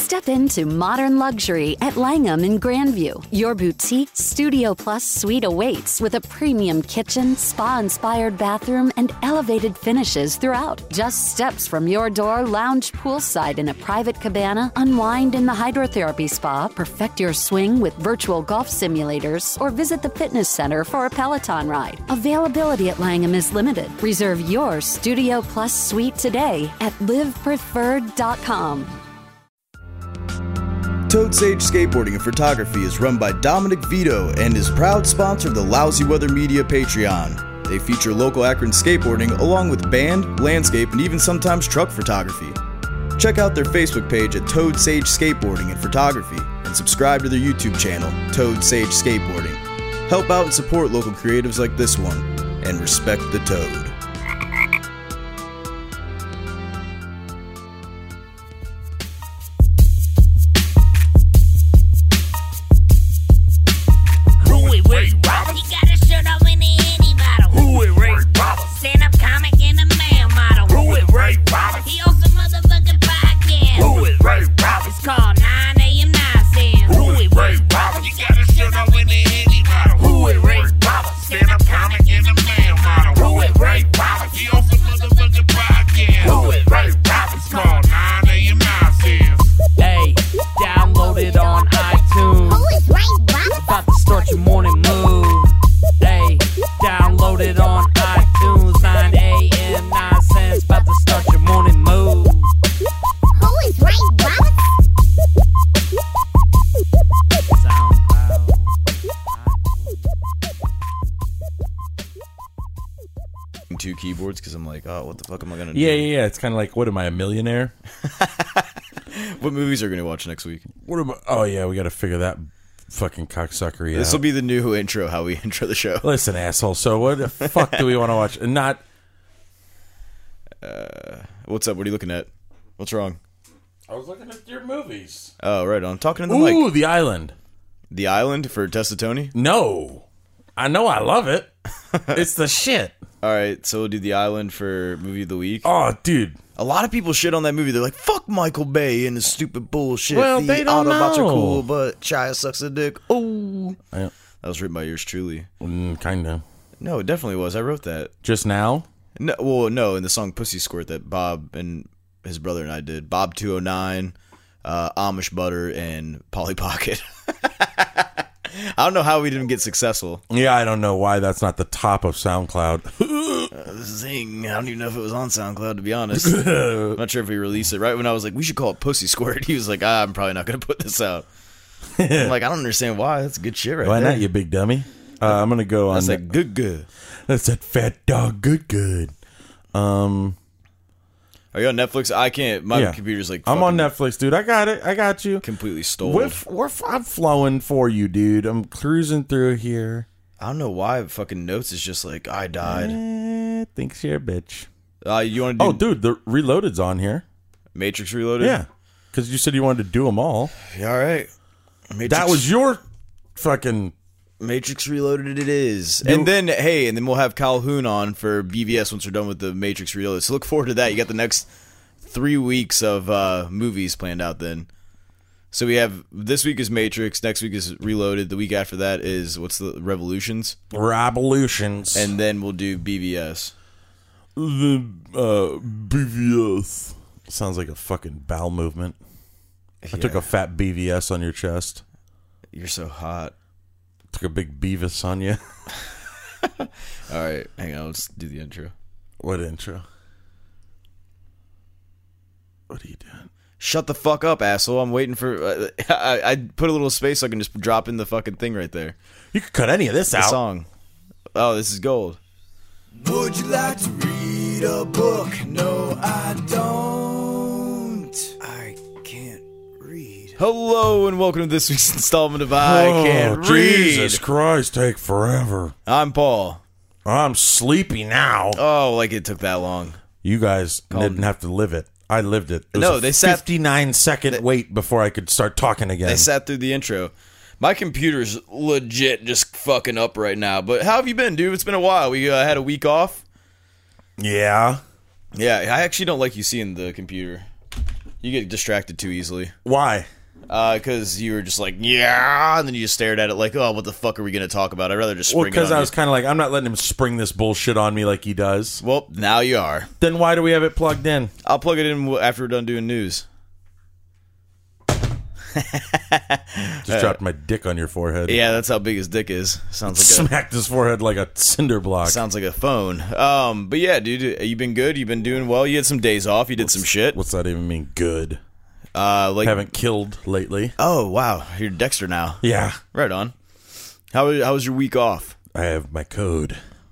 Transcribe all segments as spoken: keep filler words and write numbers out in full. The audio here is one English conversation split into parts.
Step into modern luxury at Langham in Grandview. Your boutique Studio Plus suite awaits with a premium kitchen, spa-inspired bathroom, and elevated finishes throughout. Just steps from your door, lounge poolside in a private cabana, unwind in the hydrotherapy spa, perfect your swing with virtual golf simulators, or visit the fitness center for a Peloton ride. Availability at Langham is limited. Reserve your Studio Plus suite today at live preferred dot com. Toad Sage Skateboarding and Photography is run by Dominic Vito and is proud sponsor of the Lousy Weather Media Patreon. They feature local Akron skateboarding along with band, landscape, and even sometimes truck photography. Check out their Facebook page at Toad Sage Skateboarding and Photography and subscribe to their YouTube channel, Toad Sage Skateboarding. Help out and support local creatives like this one, and respect the Toad. Two keyboards because I'm like, oh, what the fuck am I gonna do? Yeah, yeah, yeah. It's kind of like, what am I, a millionaire? What movies are we gonna watch next week? What am I, oh yeah, we got to figure that fucking cocksuckery out. This will be the new intro, how we intro the show. Listen, asshole. So what the fuck do we want to watch? And not. Uh, what's up? What are you looking at? What's wrong? I was looking at your movies. Oh, right on. Talking to the Ooh, mic. Ooh, The Island. The Island for Tessa Tony? No, I know I love it. It's the shit. All right, so we'll do The Island for movie of the week. Oh, dude. A lot of people shit on that movie. They're like, fuck Michael Bay and his stupid bullshit. Well, the they don't Autobots know. are cool, but Shia sucks a dick. Oh. Yeah. That was written by yours truly. Mm, kind of. No, it definitely was. I wrote that. Just now? No, well, no, in the song Pussy Squirt that Bob and his brother and I did. Bob two oh nine, uh, Amish Butter, and Polly Pocket. I don't know how we didn't get successful. Yeah, I don't know why that's not the top of SoundCloud. uh, Zing. I don't even know if it was on SoundCloud, to be honest. I'm not sure if we released it. Right when I was like, we should call it Pussy Squirt, he was like, ah, I'm probably not going to put this out. I'm like, I don't understand why. That's good shit right why there. not, you big dummy? Uh, I'm going to go on. That's like good, good. That's that fat dog, good, good. Um... Are you on Netflix? I can't. My yeah. computer's like. I'm on Netflix, dude. I got it. I got you. Completely stolen. We're, we're, I'm flowing for you, dude. I'm cruising through here. I don't know why fucking notes is just like I died. Eh, thinks you're a bitch. Uh, you want to do? Oh, dude, the Reloaded's on here. Matrix Reloaded. Yeah, because you said you wanted to do them all. Yeah, all right. Matrix, that was your fucking. Matrix Reloaded it is. You, and then, hey, and then we'll have Calhoun on for B V S once we're done with the Matrix Reloaded. So look forward to that. You got the next three weeks of uh, movies planned out then. So we have, this week is Matrix, next week is Reloaded, the week after that is, what's the, Revolutions? Revolutions. And then we'll do B V S. The uh, B V S. Sounds like a fucking bowel movement. Yeah. I took a fat B V S on your chest. You're so hot. Took a big Beavis on you. All right, hang on. Let's do the intro. What intro? What are you doing? Shut the fuck up, asshole. I'm waiting for... Uh, I, I put a little space so I can just drop in the fucking thing right there. You could cut any of this the out. Song. Oh, this is gold. Would you like to read a book? No, I don't. I can't read. Hello and welcome to this week's installment of I oh, Can't Jesus Read. Jesus Christ, take forever. I'm Paul. I'm sleepy now. Oh, like it took that long. You guys Call didn't me. have to live it. I lived it. It was No, a they sat- fifty-nine second they- wait before I could start talking again. They sat through the intro. My computer's legit just fucking up right now. But how have you been, dude? It's been a while. We uh, had a week off. Yeah. Yeah, I actually don't like you seeing the computer. You You get distracted too easily. Why? Because uh, you were just like, yeah, and then you just stared at it like, oh, what the fuck are we going to talk about? I'd rather just spring well, because it on I was you. kind of like, I'm not letting him spring this bullshit on me like he does. Well, now you are. Then why do we have it plugged in? I'll plug it in after we're done doing news. Just dropped my dick on your forehead. Yeah, that's how big his dick is. Sounds like Smacked his forehead like a cinder block. a sounds like a phone. Um, but yeah, dude, you been good? You've been doing well? You had some days off. You did what's, some shit. What's that even mean? Good. Uh, like haven't killed lately. Oh wow, you're Dexter now. Yeah, right on. How how was your week off? I have my code.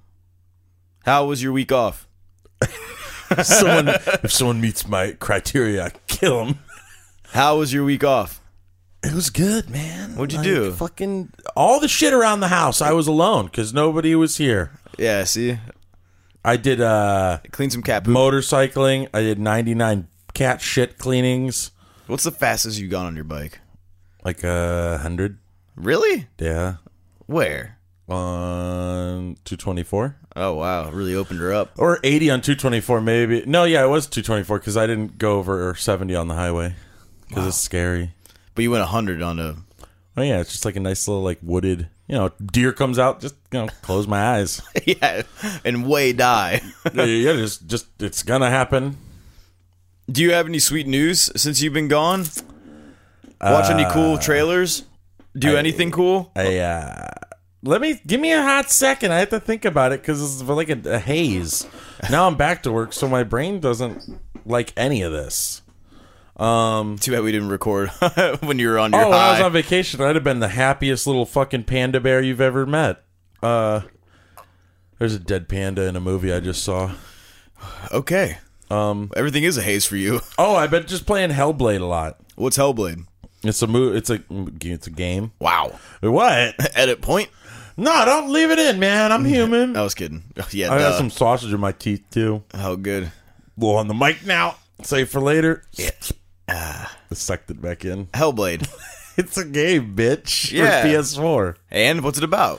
How was your week off? someone, if someone meets my criteria, I kill him. How was your week off? It was good, man. What'd you like, do? Fucking all the shit around the house. I was alone because nobody was here. Yeah, see, I did uh, clean some cat poop. Motorcycling. I did ninety-nine cat shit cleanings. What's the fastest you've gone on your bike? Like a uh, hundred. Really? Yeah. Where? On two twenty-four. Oh wow, really opened her up. Or eighty on two twenty-four, maybe. No, yeah, it was two twenty-four because I didn't go over seventy on the highway because wow. It's scary. But you went a hundred on a. Oh yeah, it's just like a nice little like wooded. You know, deer comes out. Just you know, close my eyes. Yeah, and way die. yeah, yeah, just just it's gonna happen. Do you have any sweet news since you've been gone? Watch uh, any cool trailers? Do I, anything cool? I uh, let me give me a hot second. I have to think about it because it's like a, a haze. Now I'm back to work, so my brain doesn't like any of this. Um, Too bad we didn't record when you were on your oh, high. when I was on vacation, I'd have been the happiest little fucking panda bear you've ever met. Uh, there's a dead panda in a movie I just saw. Okay. Um, everything is a haze for you. Oh, I've been just playing Hellblade a lot. What's Hellblade? It's a mo- It's a it's a game. Wow. What? Edit point? No, don't leave it in, man. I'm human. I was kidding. Yeah, I duh. got some sausage in my teeth too. Oh, good. Well, on the mic now. Save for later. Yeah. Uh, I sucked it back in. Hellblade. It's a game, bitch. Yeah. For P S four. And what's it about?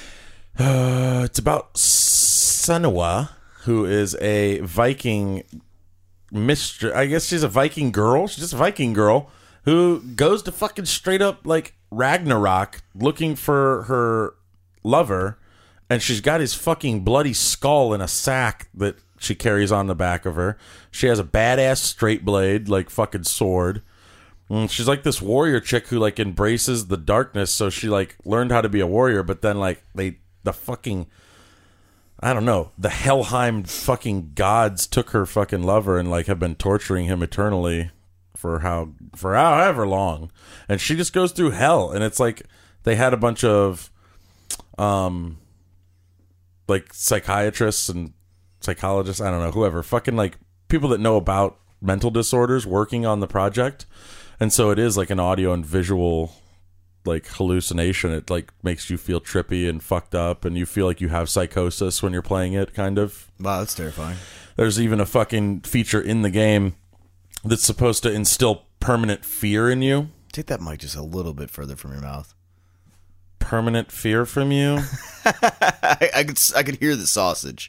Uh, it's about Senua, who is a Viking mistress. I guess she's a Viking girl. She's just a Viking girl who goes to fucking straight up like Ragnarok looking for her lover, and she's got his fucking bloody skull in a sack that she carries on the back of her. She has a badass straight blade, like fucking sword. And she's like this warrior chick who like embraces the darkness, so she like learned how to be a warrior, but then like they the fucking I don't know, the Helheim fucking gods took her fucking lover and like have been torturing him eternally for how for however long. And she just goes through hell, and it's like they had a bunch of um like psychiatrists and psychologists, I don't know, whoever, fucking like people that know about mental disorders working on the project. And so it is like an audio and visual like hallucination. It like makes you feel trippy and fucked up, and you feel like you have psychosis when you're playing it, kind of. Wow, that's terrifying. There's even a fucking feature in the game that's supposed to instill permanent fear in you. Take that mic just a little bit further from your mouth. Permanent fear from you? I, I could I could hear the sausage.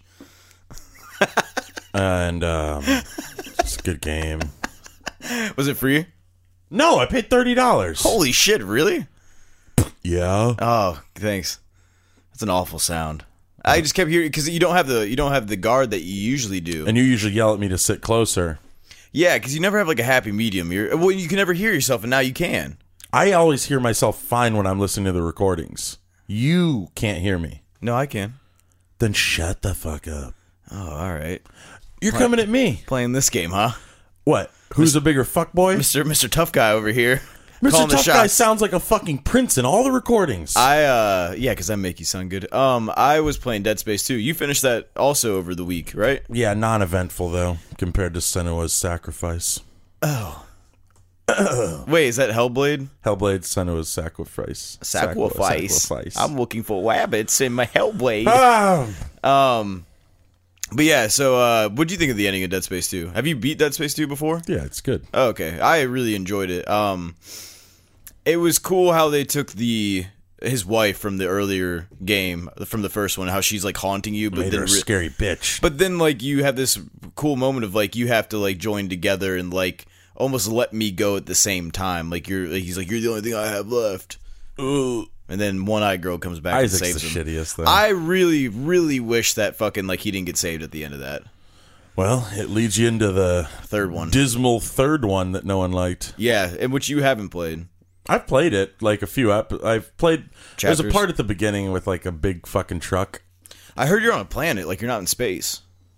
And um, it's a good game. Was it free? No, I paid thirty dollars. Holy shit, really? Yeah. Oh, thanks. That's an awful sound. I just kept hearing because you don't have the you don't have the guard that you usually do, and you usually yell at me to sit closer. Yeah, because you never have like a happy medium. You're well, you can never hear yourself, and now you can. I always hear myself fine when I'm listening to the recordings. You can't hear me. No, I can. Then shut the fuck up. Oh, all right. You're Play- coming at me. Playing this game, huh? What? Who's Mister a bigger fuckboy? Mister Mister Tough Guy over here. Mister Tough Guy sounds like a fucking prince in all the recordings. I, uh, yeah, because I make you sound good. Um, I was playing Dead Space two. You finished that also over the week, right? Yeah, non-eventful, though, compared to Senua's Sacrifice. Oh. Wait, is that Hellblade? Hellblade, Senua's Sacrifice. Sacrifice. Sacrifice. I'm looking for rabbits in my Hellblade. Ah. Um... But yeah, so uh, what do you think of the ending of Dead Space two? Have you beat Dead Space two before? Yeah, it's good. Oh, okay, I really enjoyed it. Um, it was cool how they took the his wife from the earlier game, from the first one, how she's like haunting you, but Made then her a re- scary bitch. But then like you have this cool moment of like you have to like join together and like almost let me go at the same time. Like you're, like he's like, you're the only thing I have left. Ooh. And then One-Eyed Girl comes back Isaac's and saves the him. shittiest thing. I really, really wish that fucking like he didn't get saved at the end of that Well, it leads you into the third one. dismal third one that no one liked. Yeah, and which you haven't played. I've played it like a few up. I've played. Chapters. There's a part at the beginning with like a big fucking truck. I heard you're on a planet, like you're not in space.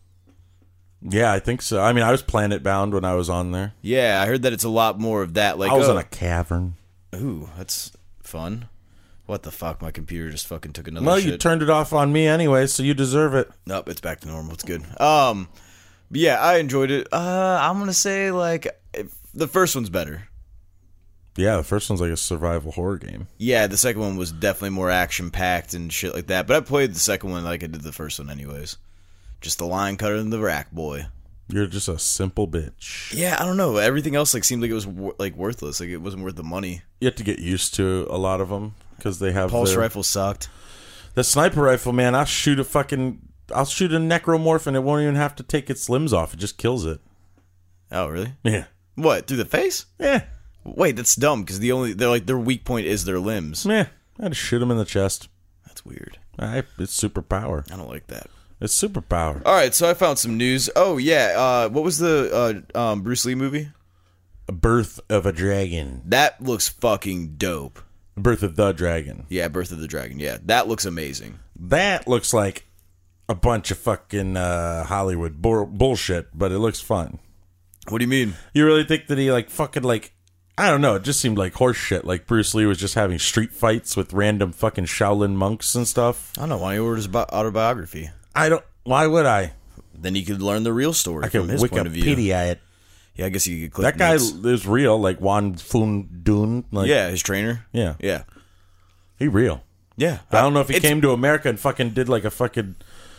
Yeah, I think so. I mean, I was planet bound when I was on there. Yeah, I heard that it's a lot more of that. Like I was oh, in a cavern. Ooh, that's fun. What the fuck? My computer just fucking took another Well, shit. you turned it off on me anyway, so you deserve it. Nope, it's back to normal. It's good. Um, but yeah, I enjoyed it. Uh, I'm gonna say like if, the first one's better. Yeah, the first one's like a survival horror game. Yeah, the second one was definitely more action packed and shit like that. But I played the second one like I did the first one, anyways. Just the line cutter and the rack boy. You're just a simple bitch. Yeah, I don't know. Everything else like seemed like it was wor- like worthless. Like it wasn't worth the money. You have to get used to a lot of them because they have Pulse their, rifle sucked. The sniper rifle, man. I'll shoot a fucking. I'll shoot a necromorph and it won't even have to take its limbs off. It just kills it. Oh, really? Yeah. What, through the face? Yeah. Wait, that's dumb because the only they're like their weak point is their limbs. Yeah. I had to shoot him in the chest. That's weird. I, it's superpower. I don't like that. It's superpower. All right, so I found some news. Oh yeah, uh, what was the uh, um, Bruce Lee movie? A Birth of a Dragon. That looks fucking dope. Birth of the Dragon. Yeah, Birth of the Dragon. Yeah, that looks amazing. That looks like a bunch of fucking uh, Hollywood bu- bullshit, but it looks fun. What do you mean? You really think that he like fucking like I don't know, it just seemed like horse shit. Like Bruce Lee was just having street fights with random fucking Shaolin monks and stuff. I don't know. Why don't you order his bi- autobiography? I don't why would I? Then you could learn the real story I from could his point of view. Wikipedia it. Yeah, I guess you could click That guy notes. is real, like Juan Fun Dun. Like, Yeah, his trainer. Yeah. Yeah. He real. Yeah. I don't know if he It's- came to America and fucking did like a fucking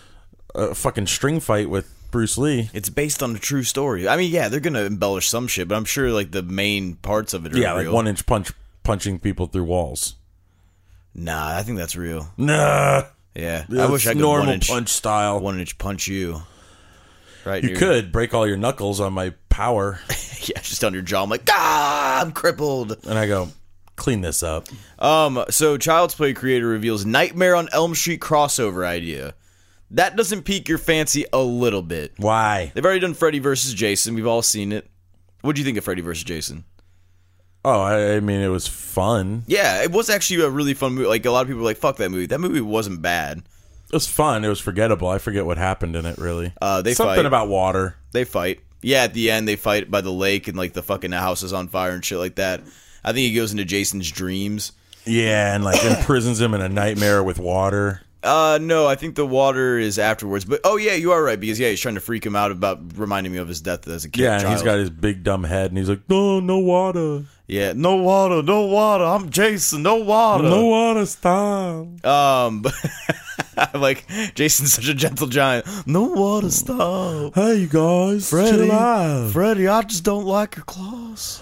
a fucking string fight with Bruce Lee. It's based on a true story. I mean, yeah, they're gonna embellish some shit, but I'm sure like the main parts of it are Yeah, real. like one inch punch punching people through walls. Nah, I think that's real. Nah. Yeah, I That's wish I could normal one inch, punch style. one inch punch you. Right, You here. could break all your knuckles on my power, Yeah, just on your jaw. I'm like, ah, I'm crippled. and I go, clean this up. Um, so Child's Play creator reveals Nightmare on Elm Street crossover idea. That doesn't pique your fancy a little bit. Why? They've already done Freddy versus Jason. We've all seen it. What do you think of Freddy versus Jason? Oh, I, I mean, it was fun. Yeah, it was actually a really fun movie. Like, a lot of people were like, fuck that movie. That movie wasn't bad. It was fun. It was forgettable. I forget what happened in it, really. Uh, they Something fight. about water. They fight. Yeah, at the end, they fight by the lake and, like, the fucking house is on fire and shit like that. I think he goes into Jason's dreams. Yeah, and like imprisons him in a nightmare with water. Uh, no, I think the water is afterwards. But, oh, yeah, you are right. Because, yeah, he's trying to freak him out about reminding me of his death as a kid. Yeah, and child. he's got his big dumb head, and he's like, no, no water. Yeah, no water, no water. I'm Jason, no water. No water, stop. Um, but like, Jason's such a gentle giant. No water, stop. Hey, you guys, Freddy, chill out. Freddy, I just don't like your claws.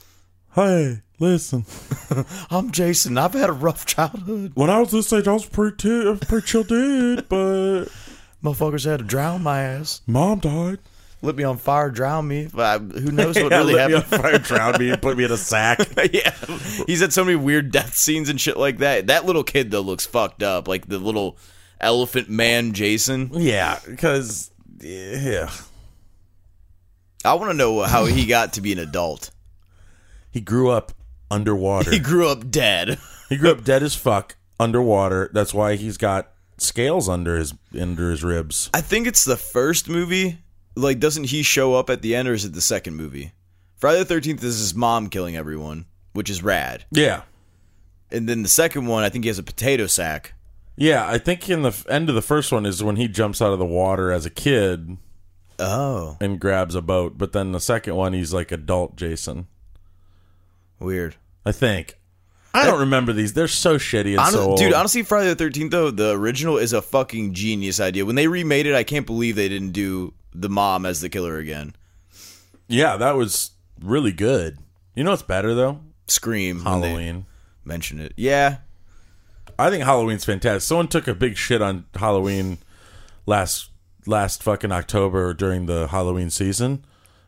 Hey, listen. I'm Jason. I've had a rough childhood. When I was this age, I was a pretty, t- a pretty chill dude, but Motherfuckers had to drown my ass. mom died. Lit me on fire, drown me. Uh, who knows what Yeah, really lit me happened? on fire, drowned me, and put me in a sack. Yeah, he's had so many weird death scenes and shit like that. That little kid though looks fucked up, like the little elephant man Jason. Yeah, because yeah, I want to know how he got to be an adult. he grew up underwater. He grew up dead. He grew up dead as fuck underwater. That's why he's got scales under his under his ribs. I think it's the first movie. Like, doesn't he show up at the end, or is it the second movie? Friday the thirteenth is his mom killing everyone, which is rad. Yeah, And then the second one, I think he has a potato sack. yeah. I think in the f- end of the first one is when he jumps out of the water as a kid Oh, and grabs a boat. But then the second one, he's like adult Jason. weird. I think. I don't remember these. They're so shitty and Hon- so old. Dude, honestly, Friday the thirteenth, though, the original is a fucking genius idea. When they remade it, I can't believe they didn't do the mom as the killer again. Yeah, that was really good. You know what's better though? Scream. when they Halloween. mention it. Yeah. I think Halloween's fantastic. Someone took a big shit on Halloween last last fucking October during the Halloween season.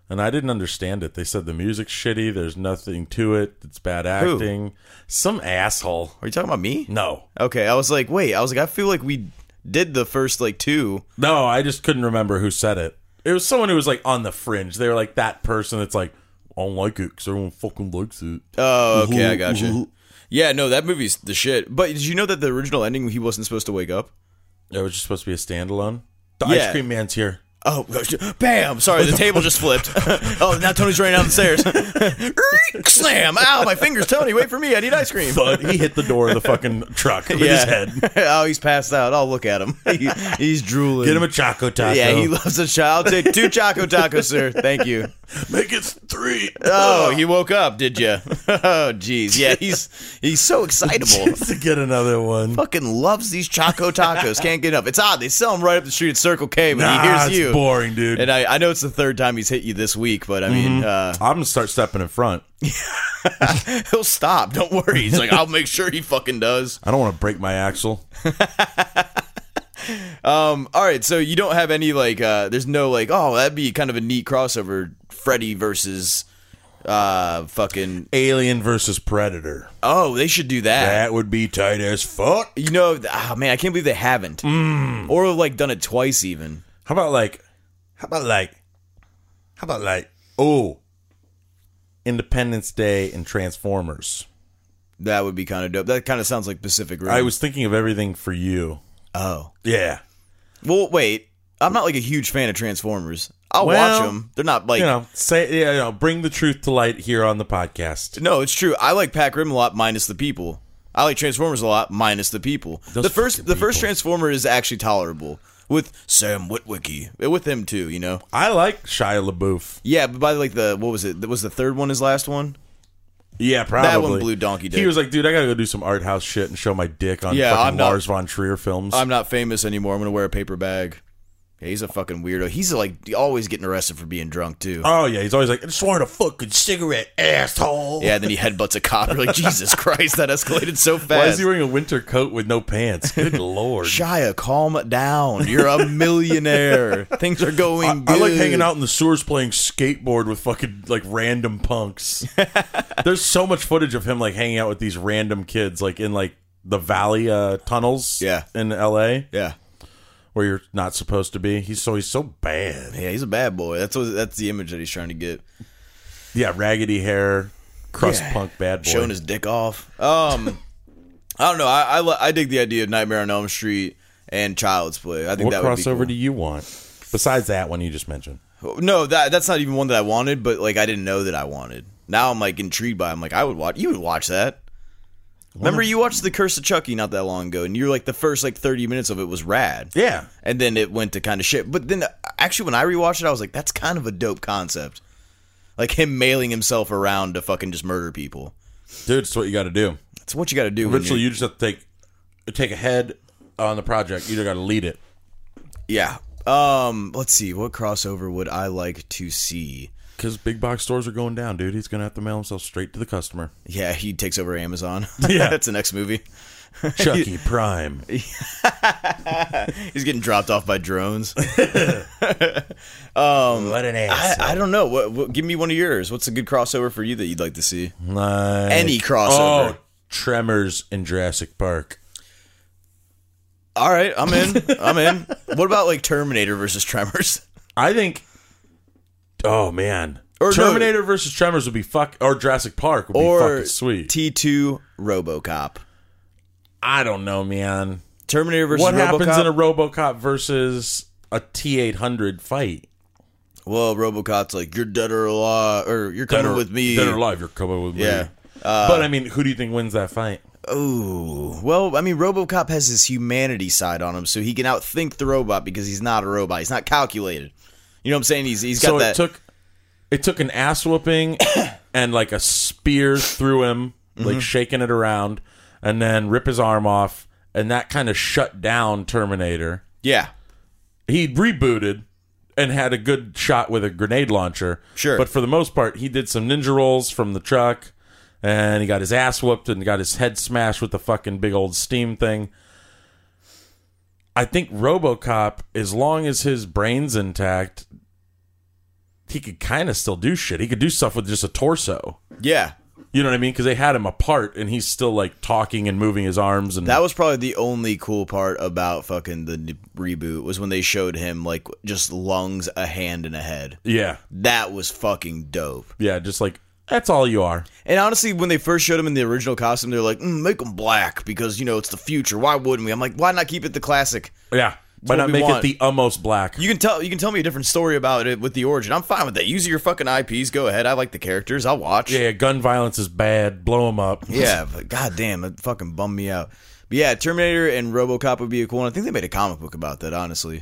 and I didn't understand it. They said the music's shitty. There's nothing to it. It's bad acting. Who? Some asshole. Are you talking about me? No. Okay, I was like, wait. I was like, I feel like we did the first like two. No, I just couldn't remember who said it. It was someone who was like on the fringe. They were like that person that's like, I don't like it because everyone fucking likes it. Oh, okay, I got you. Yeah, no, that movie's the shit. But did you know that the original ending, he wasn't supposed to wake up? It was just supposed to be a standalone. The yeah. ice cream man's here. Oh, bam! Sorry, the table just flipped. Oh, now Tony's running down the stairs. Slam! Ow, my fingers, Tony, wait for me. I need ice cream. Thud. He hit the door of the fucking truck with yeah. his head. Oh, he's passed out. Oh, look at him. He, he's drooling. Get him a Choco Taco. Yeah, he loves a child. I'll take two Choco Tacos, sir. Thank you. Make it three. Oh, he woke up, did you? Oh, jeez. Yeah, he's he's so excitable. Just to get another one. Fucking loves these Choco Tacos. Can't get enough. It's odd. They sell them right up the street at Circle K, but nah, he hears you. It's boring, dude. And I, I know it's the third time he's hit you this week, but I mean... Mm-hmm. Uh, I'm going to start stepping in front. He'll stop. Don't worry. He's like, I'll make sure he fucking does. I don't want to break my axle. um. All right, so you don't have any, like... Uh, there's no, like, oh, that'd be kind of a neat crossover. Freddy versus... Uh, fucking... Alien versus Predator. Oh, they should do that. That would be tight as fuck. You know, oh, man, I can't believe they haven't. Mm. Or, like, done it twice, even. How about, like... How about, like... How about, like... Oh... Independence Day and Transformers. That would be kind of dope. That kind of sounds like Pacific Rim. I was thinking of everything for you. Oh. Yeah. Well, wait. I'm not like a huge fan of Transformers. I'll well, watch them. They're not like... You know, say, you know, bring the truth to light here on the podcast. No, it's true. I like Pac Rim a lot minus the people. I like Transformers a lot minus the people. Those the first the people. first Transformer is actually tolerable. With Sam Witwicky. With him, too, you know? I like Shia LaBeouf. Yeah, but by like the... What was it? Was the third one his last one? Yeah, probably. That one blew donkey dick. He was like, dude, I gotta go do some art house shit and show my dick on yeah, fucking I'm not, Lars von Trier films. I'm not famous anymore. I'm gonna wear a paper bag. Yeah, he's a fucking weirdo. He's like always getting arrested for being drunk, too. Oh, yeah. He's always like, I just wanted a fucking cigarette, asshole. Yeah, then he headbutts a cop. You're like, Jesus Christ, that escalated so fast. Why is he wearing a winter coat with no pants? Good Lord. Shia, calm down. You're a millionaire. Things are going I, good. I like hanging out in the sewers playing skateboard with fucking, like, random punks. There's so much footage of him, like, hanging out with these random kids, like, in, like, the Valley uh, tunnels yeah. in L A. Yeah. Where you're not supposed to be. He's so he's so bad. Yeah, he's a bad boy. That's what, that's the image that he's trying to get. Yeah, raggedy hair, crust yeah. punk bad boy. Showing his dick off. Um, I don't know. I, I I dig the idea of Nightmare on Elm Street and Child's Play. I think what that would be crossover cool. do you want? Besides that one you just mentioned. No, that that's not even one that I wanted, but like I didn't know that I wanted. Now I'm like intrigued by it. I'm like, I would watch you would watch that. Remember, you watched The Curse of Chucky not that long ago, and you're like, the first like thirty minutes of it was rad. Yeah. And then it went to kind of shit. But then, actually, when I rewatched it, I was like, that's kind of a dope concept. Like him mailing himself around to fucking just murder people. Dude, it's what you got to do. It's what you got to do. Eventually, you just have to take take a head on the project. You either got to lead it. Yeah. Um. Let's see. What crossover would I like to see? Because big box stores are going down, dude. He's going to have to mail himself straight to the customer. Yeah, he takes over Amazon. Yeah. That's the next movie. Chucky Prime. He's getting dropped off by drones. um, what an ass. I, I don't know. What, what? Give me one of yours. What's a good crossover for you that you'd like to see? Like, Any crossover. Oh, Tremors in Jurassic Park. All right, I'm in. I'm in. What about like Terminator versus Tremors? I think... Oh, man. Or Terminator no, versus Tremors would be fuck... Or Jurassic Park would be or fucking sweet. T two RoboCop. I don't know, man. Terminator versus what RoboCop? What happens in a RoboCop versus a T eight hundred fight? Well, RoboCop's like, you're dead or alive, or you're coming or, with me. Dead or alive, you're coming with yeah. me. Uh, but, I mean, who do you think wins that fight? Oh, well, I mean, RoboCop has his humanity side on him, so he can outthink the robot because he's not a robot. He's not calculated. You know what I'm saying? He's he's got so that. So it took, it took an ass whooping and like a spear through him, like mm-hmm. shaking it around, and then rip his arm off, and that kind of shut down Terminator. Yeah. He rebooted and had a good shot with a grenade launcher. Sure. But for the most part, he did some ninja rolls from the truck, and he got his ass whooped and got his head smashed with the fucking big old steam thing. I think RoboCop, as long as his brain's intact, he could kind of still do shit. He could do stuff with just a torso. Yeah. You know what I mean? Because they had him apart, and he's still like talking and moving his arms. And that was probably the only cool part about fucking the n- reboot was when they showed him like just lungs, a hand, and a head. Yeah, that was fucking dope. Yeah, just like that's all you are. And honestly, when they first showed him in the original costume, they're like, mm, make him black because you know it's the future. Why wouldn't we? I'm like, why not keep it the classic? Yeah. Why not make want. it the almost black? You can tell you can tell me a different story about it with the origin. I'm fine with that. Use your fucking I Ps. Go ahead. I like the characters. I'll watch. Yeah, gun violence is bad. Blow them up. Yeah, but goddamn, it fucking bummed me out. But yeah, Terminator and RoboCop would be a cool one. I think they made a comic book about that, honestly.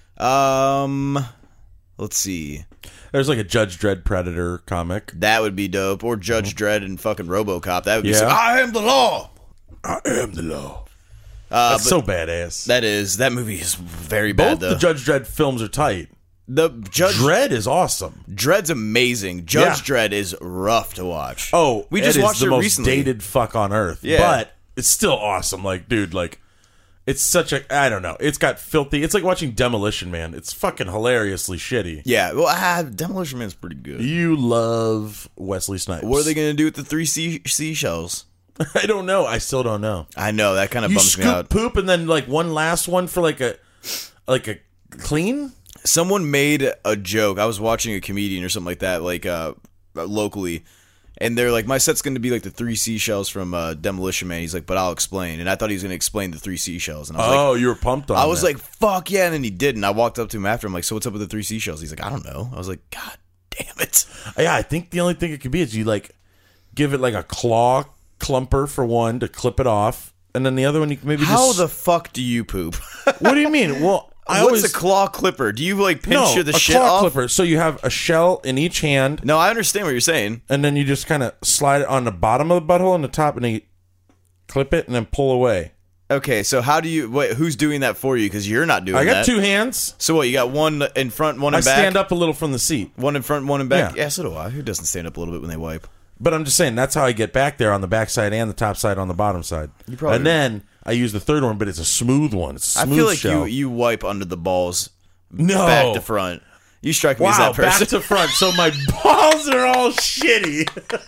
Um, let's see. There's like a Judge Dredd Predator comic. That would be dope. Or Judge mm-hmm. Dredd and fucking RoboCop. That would be yeah. sick. I am the law. I am the law. Uh, That's so badass. That is. That movie is very bad, Both though. the Judge Dredd films are tight. The Judge Dredd is awesome. Dredd's amazing. Judge yeah. Dredd is rough to watch. Oh, we just it watched is the it most recently. dated fuck on earth. Yeah. But it's still awesome. Like, dude, like, it's such a, I don't know. It's got filthy, it's like watching Demolition Man. It's fucking hilariously shitty. Yeah, well, ah, Demolition Man's pretty good. You love Wesley Snipes. What are they going to do with the three sea- seashells? I don't know. I still don't know. I know that kind of you bums scoop me out. Poop and then like one last one for like a like a clean. Someone made a joke. I was watching a comedian or something like that, like uh, locally, and they're like, "My set's going to be like the three seashells from uh, Demolition Man." He's like, "But I'll explain." And I thought he was going to explain the three seashells. And I was oh, like, you were pumped on. I was that. like, "Fuck yeah!" And then he didn't. I walked up to him after. I'm like, "So what's up with the three seashells?" He's like, "I don't know." I was like, "God damn it!" Yeah, I think the only thing it could be is you like give it like a claw clumper for one to clip it off, and then the other one you can maybe How just... the fuck do you poop? What do you mean? Well, I What's always... a claw clipper? Do you like pinch no, your the a shit claw off? clipper. So you have a shell in each hand. No, I understand what you're saying. And then you just kind of slide it on the bottom of the butthole and the top, and then you clip it and then pull away. Okay, so how do you? Wait, who's doing that for you? Because you're not doing that. I got that. two hands. So what? You got one in front, one in I back. I stand up a little from the seat. One in front, one in back. Yeah. yeah, so do I. Who doesn't stand up a little bit when they wipe? But I'm just saying that's how I get back there on the back side and the top side on the bottom side. You probably and then I use the third one, but it's a smooth one. It's a smooth I feel like shell. you you wipe under the balls. No, back to front. You strike me wow, as that person. Back to front. So my balls are all shitty.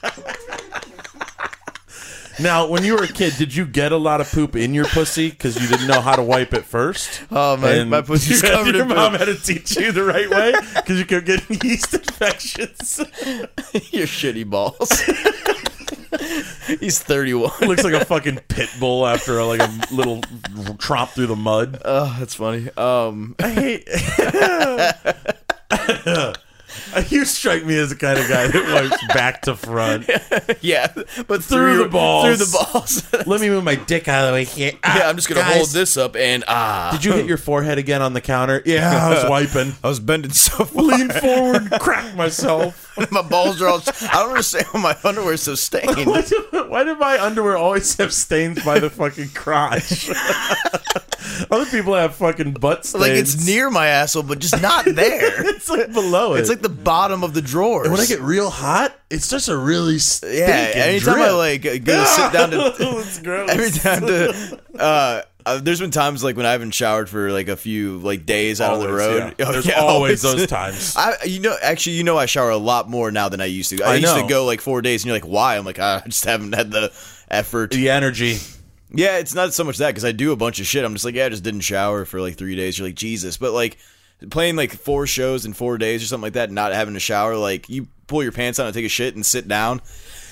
Now, when you were a kid, did you get a lot of poop in your pussy because you didn't know how to wipe it first? Oh, my, and my pussy's you had, covered your in poop. mom had to teach you the right way because you kept getting yeast infections. Your shitty balls. He's thirty-one. Looks like a fucking pit bull after a, like a little tromp through the mud. Oh, that's funny. Um, I hate... You strike me as the kind of guy that wipes back to front. Yeah, but through, through the balls. Through the balls. Let me move my dick out of the way here. Ah, yeah, I'm just gonna guys. hold this up and ah. Did you hit your forehead again on the counter? Yeah, I was wiping. I was bending so far. Lean forward, crack myself. My balls are all. I don't understand why my underwear is so stained. Why do, why do my underwear always have stains by the fucking crotch? Other people have fucking butt stains. Like it's near my asshole, but just not there. It's like below it. It's like the bottom of the drawers. And when I get real hot, it's just a really stinking yeah. Anytime drip. I like go to sit down to, it's gross. every time to. Uh, uh, there's been times like when I haven't showered for like a few like days out always, on the road. Yeah. Oh, There's yeah, always, always those times. I, you know, actually, you know, I shower a lot more now than I used to. I, I used know. to go like four days, and you're like, why? I'm like, ah, I just haven't had the effort. The energy. Yeah, it's not so much that because I do a bunch of shit. I'm just like, yeah, I just didn't shower for like three days. You're like, Jesus. But like playing like four shows in four days or something like that, not having a shower, like you pull your pants on and take a shit and sit down.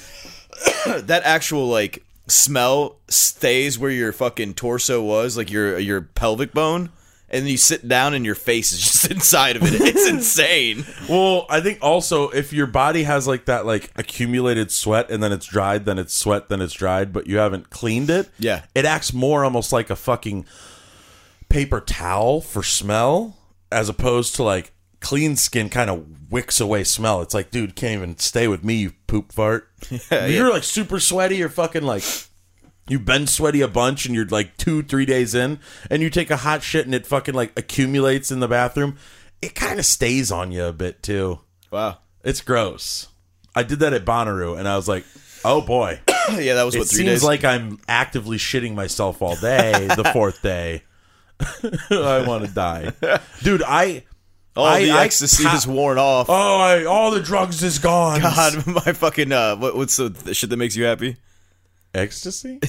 That actual like smell stays where your fucking torso was, like your your pelvic bone. And then you sit down and your face is just inside of it. It's insane. Well, I think also if your body has like that like accumulated sweat and then it's dried, then it's sweat, then it's dried, but you haven't cleaned it. Yeah. It acts more almost like a fucking paper towel for smell as opposed to like clean skin kind of wicks away smell. It's like, dude, can't even stay with me, you poop fart. Yeah, You're yeah. like super sweaty or fucking like... You've been sweaty a bunch and you're like two, three days in and you take a hot shit and it fucking like accumulates in the bathroom. It kind of stays on you a bit too. Wow. It's gross. I did that at Bonnaroo and I was like, oh boy. Yeah, that was it what, three seems days? like I'm actively shitting myself all day the fourth day. I want to die. Dude, I All I, the I ecstasy ca- is worn off. Oh, I, all the drugs is gone. God, my fucking uh, what, what's the, the shit that makes you happy? Ecstasy?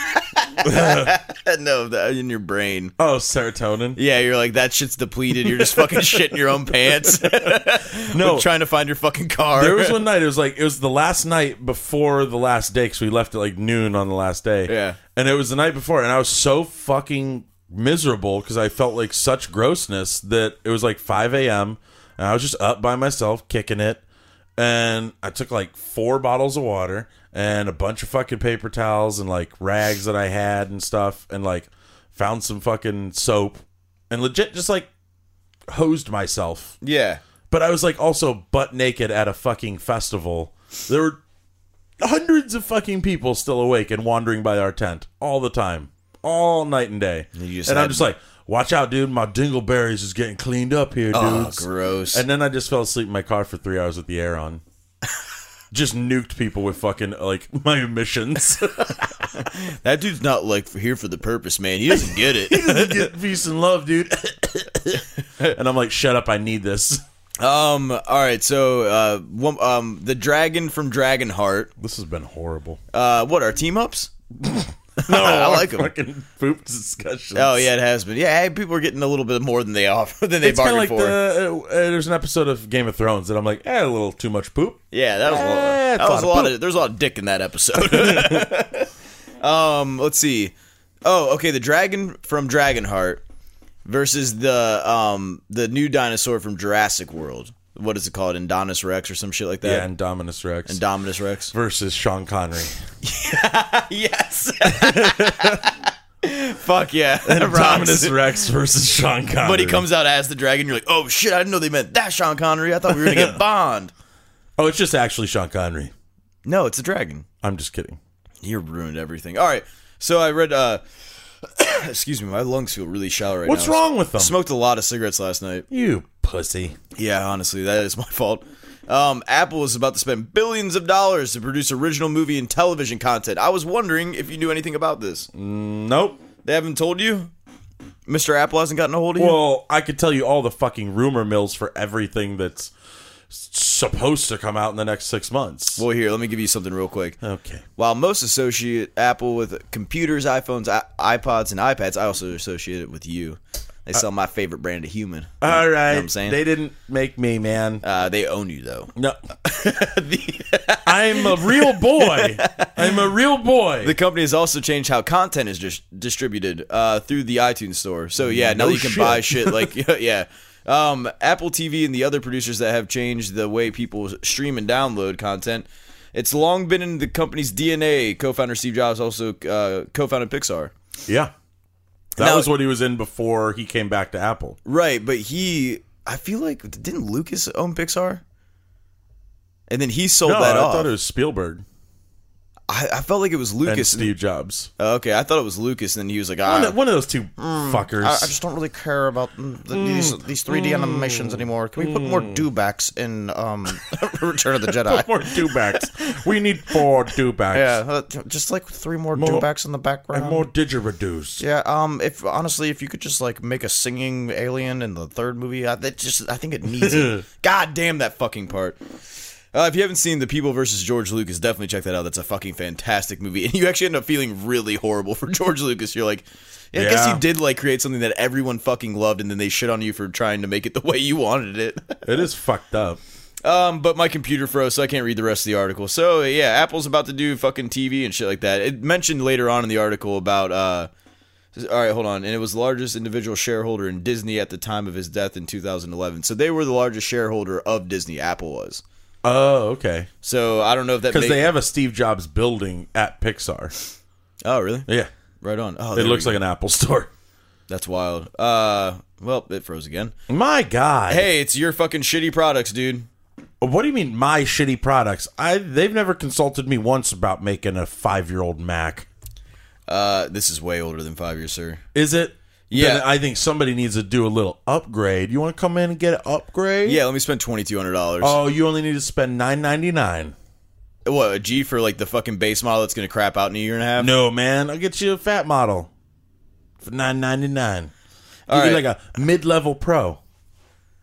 No, that in your brain. Oh, serotonin. Yeah, you're like that shit's depleted. You're just fucking shitting your own pants. No, trying to find your fucking car. there was one night. It was like it was the last night before the last day because we left at like noon on the last day. Yeah, and it was the night before, and I was so fucking miserable because I felt like such grossness that it was like five a.m. and I was just up by myself kicking it, and I took like four bottles of water and a bunch of fucking paper towels and like rags that I had and stuff, and like found some fucking soap and legit just like hosed myself. yeah. But I was like also butt naked at a fucking festival. There were hundreds of fucking people still awake and wandering by our tent all the time, all night and day. You just and had- I'm just like, watch out, dude. My dingleberries is getting cleaned up here, Oh, dudes. gross. And then I just fell asleep in my car for three hours with the air on. Just nuked people with fucking like my emissions. That dude's not like here for the purpose, man. He doesn't get it. Get peace and love, dude. And I'm like, shut up, I need this. Um. All right. So, uh, one, um, the dragon from Dragonheart. This has been horrible. Uh, what are team ups? No, I our like 'em. Fucking poop discussions. Oh yeah, it has been. Yeah, hey, people are getting a little bit more than they offer than they It's kind of bargained like for. the uh, uh, there's an episode of Game of Thrones that I'm like, eh, a little too much poop. Yeah, that was a lot. Eh, That it's was a a lot lot of of. There's a lot of dick in that episode. um. Let's see. Oh, okay. The dragon from Dragonheart versus the um the new dinosaur from Jurassic World. What is it called? Indominus Rex or some shit like that? Yeah, Indominus Rex Indominus Rex. versus Sean Connery. Yes. Fuck yeah. Indominus Rex versus Sean Connery. But he comes out as the dragon. You're like, oh shit! I didn't know they meant that Sean Connery. I thought we were gonna get Bond. Oh, it's just actually Sean Connery. No, it's a dragon. I'm just kidding. You ruined everything. All right. So I read. uh Excuse me, my lungs feel really shallow right What's now. wrong with them? Smoked a lot of cigarettes last night. You pussy. Yeah, honestly, that is my fault. Um, Apple is about to spend billions of dollars to produce original movie and television content. I was wondering if you knew anything about this. Nope. They haven't told you? Mister Apple hasn't gotten a hold of you? Well, I could tell you all the fucking rumor mills for everything that's supposed to come out in the next six months. Well, here, let me give you something real quick. Okay. While most associate Apple with computers, iPhones, I- iPods, and iPads, I also associate it with you. They sell my favorite brand of human. All right. You know what I'm saying? They didn't make me, man. Uh, they own you, though. No. I'm a real boy. I'm a real boy. The company has also changed how content is dis- distributed uh, through the iTunes store. So, yeah, now No you can shit. buy shit like, yeah. Um, Apple T V and the other producers that have changed the way people stream and download content. It's long been in the company's D N A. Co-founder Steve Jobs also uh, co-founded Pixar. Yeah. That Now- was what he was in before he came back to Apple. Right, but he, I feel like, didn't Lucas own Pixar? And then he sold No, that I off. thought it was Spielberg I, I felt like it was and Lucas. Steve Jobs. Oh, okay, I thought it was Lucas, and then he was like, One ah, of, one of those two fuckers. I, I just don't really care about mm, the, these these three D animations anymore. Can we put more dewbacks in um, Return of the Jedi? more dewbacks. We need four dewbacks. Yeah, uh, just like three more, More- dewbacks in the background. And more didgeridoos. Yeah, um, if honestly, if you could just like make a singing alien in the third movie, I, that just I think it needs it. God damn that fucking part. Uh, if you haven't seen The People versus George Lucas, definitely check that out. That's a fucking fantastic movie. And you actually end up feeling really horrible for George Lucas. You're like, yeah, I guess Yeah. you did like create something that everyone fucking loved, and then they shit on you for trying to make it the way you wanted it. It is fucked up. Um, but my computer froze, so I can't read the rest of the article. So yeah, Apple's about to do fucking T V and shit like that. It mentioned later on in the article about uh, all right, hold on, and it was the largest individual shareholder in Disney at the time of his death in two thousand eleven. So they were the largest shareholder of Disney. Apple was. Oh, okay. So I don't know if that Because make- they have a Steve Jobs building at Pixar. Oh really? Yeah. Right on. Oh, It there looks we like go. an Apple store. That's wild. Uh, well, it froze again. My God. Hey, it's your fucking shitty products, dude. What do you mean, my shitty products? I They've never consulted me once about making a five-year-old Mac. Uh, this is way older than five years, sir. Is it? Yeah. Then I think somebody needs to do a little upgrade. You want to come in and get an upgrade? Yeah, let me spend twenty two hundred dollars. Oh, you only need to spend nine ninety-nine. What, a G for like the fucking base model that's gonna crap out in a year and a half? No, man. I'll get you a fat model for nine ninety-nine. All Give you right. like a mid-level pro.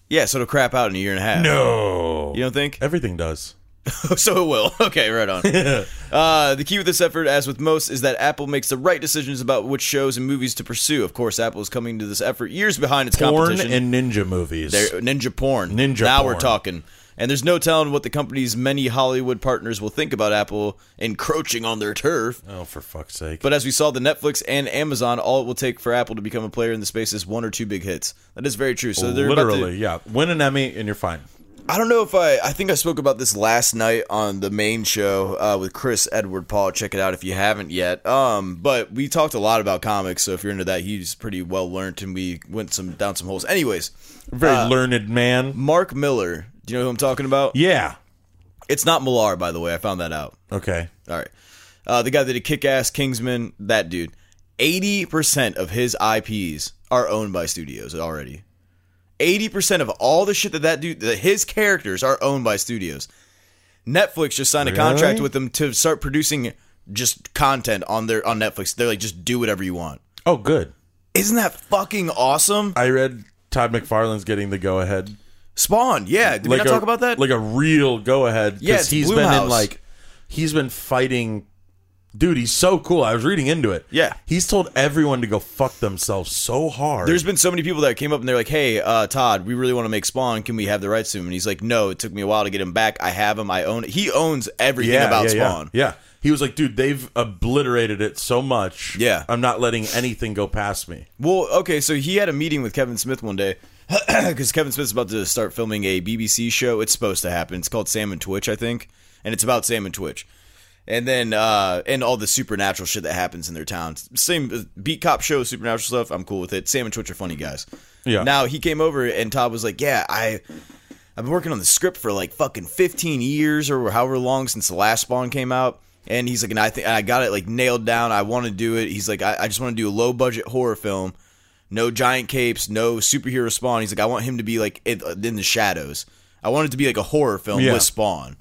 Yeah, so it'll crap out in a year and a half. No. You don't think? Everything does. So it will. Okay, right on. uh, the key with this effort, as with most, is that Apple makes the right decisions about which shows and movies to pursue. Of course, Apple is coming to this effort years behind its Porn competition. and ninja movies. They're, ninja porn. Ninja now porn. we're talking. And there's no telling what the company's many Hollywood partners will think about Apple encroaching on their turf. Oh, for fuck's sake. But as we saw, the Netflix and Amazon, all it will take for Apple to become a player in the space is one or two big hits. That is very true. So they're Literally, about to, yeah. Win an Emmy and you're fine. I don't know if I... I think I spoke about this last night on the main show uh, with Chris Edward Paul. Check it out if you haven't yet. Um, but we talked a lot about comics, so if you're into that, he's pretty well learned, and we went some down some holes. Anyways. Very uh, learned man. Mark Miller. Do you know who I'm talking about? Yeah. It's not Millar, by the way. I found that out. Okay. All right. Uh, the guy that did Kick-Ass, Kingsman, that dude. eighty percent of his I Ps are owned by studios already. eighty percent of all the shit that that dude, that his characters are owned by studios. Netflix just signed a Really? contract with them to start producing just content on their on Netflix. They're like, just do whatever you want. Oh, good. Isn't that fucking awesome? I read Todd McFarlane's getting the go-ahead. Spawn, yeah. Did we not a, talk about that? Like a real go-ahead. Yeah, Because it's he's been in Blumhouse. like, he's been fighting... Dude, he's so cool. I was reading into it. Yeah. He's told everyone to go fuck themselves so hard. There's been so many people that came up and they're like, hey, uh, Todd, we really want to make Spawn. Can we have the rights to him? And he's like, no, it took me a while to get him back. I have him. I own it. He owns everything yeah, about yeah, Spawn. Yeah. yeah. He was like, dude, they've obliterated it so much. Yeah. I'm not letting anything go past me. Well, okay, so he had a meeting with Kevin Smith one day because Kevin Smith's about to start filming a B B C show. It's supposed to happen. It's called Sam and Twitch, I think, and it's about Sam and Twitch. And then, uh, and all the supernatural shit that happens in their town. Same Beat Cop show, supernatural stuff. I'm cool with it. Sam and Twitch are funny guys. Yeah. Now, he came over and Todd was like, yeah, I, I've been working on the script for like fucking fifteen years or however long since the last Spawn came out. And he's like, and I think I got it like nailed down. I want to do it. He's like, I, I just want to do a low budget horror film. No giant capes, no superhero Spawn. He's like, I want him to be like in, in the shadows. I want it to be like a horror film Yeah. with Spawn.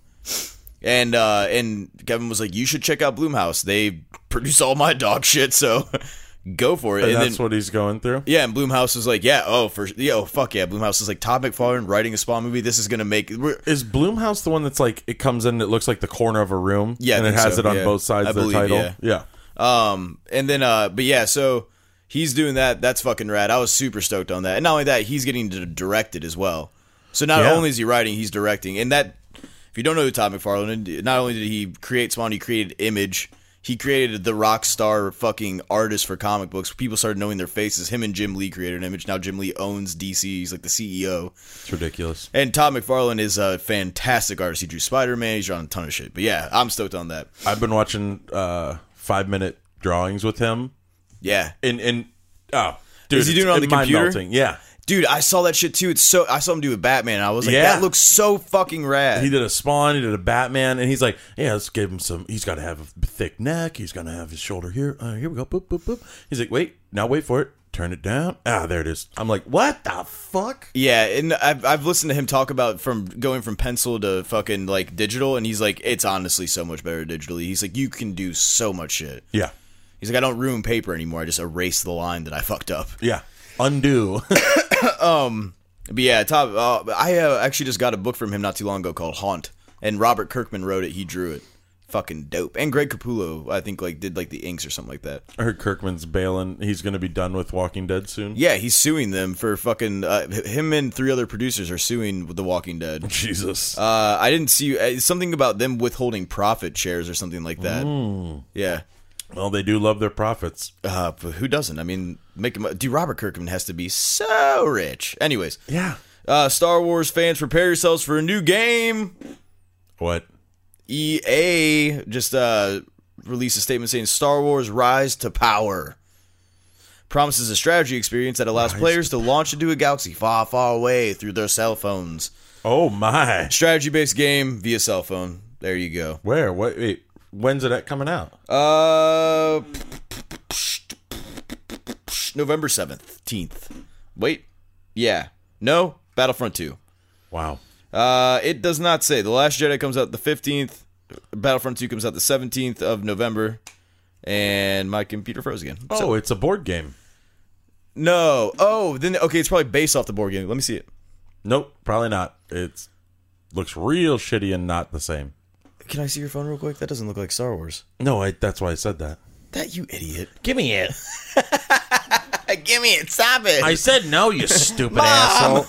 And uh, and Kevin was like, you should check out Blumhouse. They produce all my dog shit, so go for it. And, And that's then, what he's going through? yeah, and Blumhouse was like, yeah, oh, for yeah, oh, fuck yeah. Blumhouse is like, Todd McFarlane writing a Spawn movie. This is going to make... We're, Is Blumhouse the one that's like, it comes in, it looks like the corner of a room? Yeah, I And it think has so, it on yeah. both sides I of the believe, title? yeah. Yeah. Um, and then, uh, but yeah, so he's doing that. That's fucking rad. I was super stoked on that. And not only that, he's getting to direct it as well. So not Yeah. only is he writing, he's directing. And that, if you don't know who Todd McFarlane is, not only did he create Spawn, he created Image. He created the rock star fucking artist for comic books. People started knowing their faces. Him and Jim Lee created Image. Now Jim Lee owns D C. He's like the C E O. It's ridiculous. And Todd McFarlane is a fantastic artist. He drew Spider-Man. He's drawn a ton of shit. But yeah, I'm stoked on that. I've been watching uh, five-minute drawings with him. Yeah. And, and oh, dude. Is he doing it it's on the computer? mind-melting. Yeah. Dude, I saw that shit too. It's so I saw him do it with Batman. And I was like, Yeah. that looks so fucking rad. He did a Spawn, he did a Batman, and he's like, yeah, let's give him some, he's got to have a thick neck, he's going to have his shoulder here, uh, here we go, boop, boop, boop. He's like, wait, now wait for it, turn it down, ah, there it is. I'm like, what the fuck? Yeah, and I've I've listened to him talk about from going from pencil to fucking like digital, and he's like, it's honestly so much better digitally. He's like, you can do so much shit. Yeah, He's like, I don't ruin paper anymore. I just erase the line that I fucked up. yeah, undo. But yeah, Todd, uh, I uh, actually just got a book from him not too long ago called Haunt, and Robert Kirkman wrote it. He drew it. Fucking dope. And Greg Capullo, I think, like did like the inks or something like that. I heard Kirkman's bailing, he's going to be done with Walking Dead soon. Yeah, he's suing them for fucking. Uh, him and three other producers are suing The Walking Dead. Jesus. Uh, I didn't see uh, something about them withholding profit shares or something like that. Mm. Yeah. Well, they do love their profits. Uh, but who doesn't? I mean, make him. Dude, Robert Kirkman has to be so rich. Anyways, Yeah. uh, Star Wars fans, prepare yourselves for a new game. What? E A just uh, released a statement saying Star Wars Rise to Power promises a strategy experience that allows Rise players to launch into a galaxy far, far away through their cell phones. Oh, my. Strategy-based game via cell phone. There you go. Where? What? Wait. When's it coming out? Uh, November seventeenth. Wait. Yeah. No? Battlefront two. Wow. Uh, it does not say. The Last Jedi comes out the fifteenth. Battlefront two comes out the seventeenth of November. And my computer froze again. Oh, So- it's a board game. no. Oh, then, okay, it's probably based off the board game. Let me see it. Nope, probably not. It looks real shitty and not the same. Can I see your phone real quick? That doesn't look like Star Wars. No, I, that's why I said that. That you idiot. Give me it. Give me it. Stop it. I said no, you stupid asshole.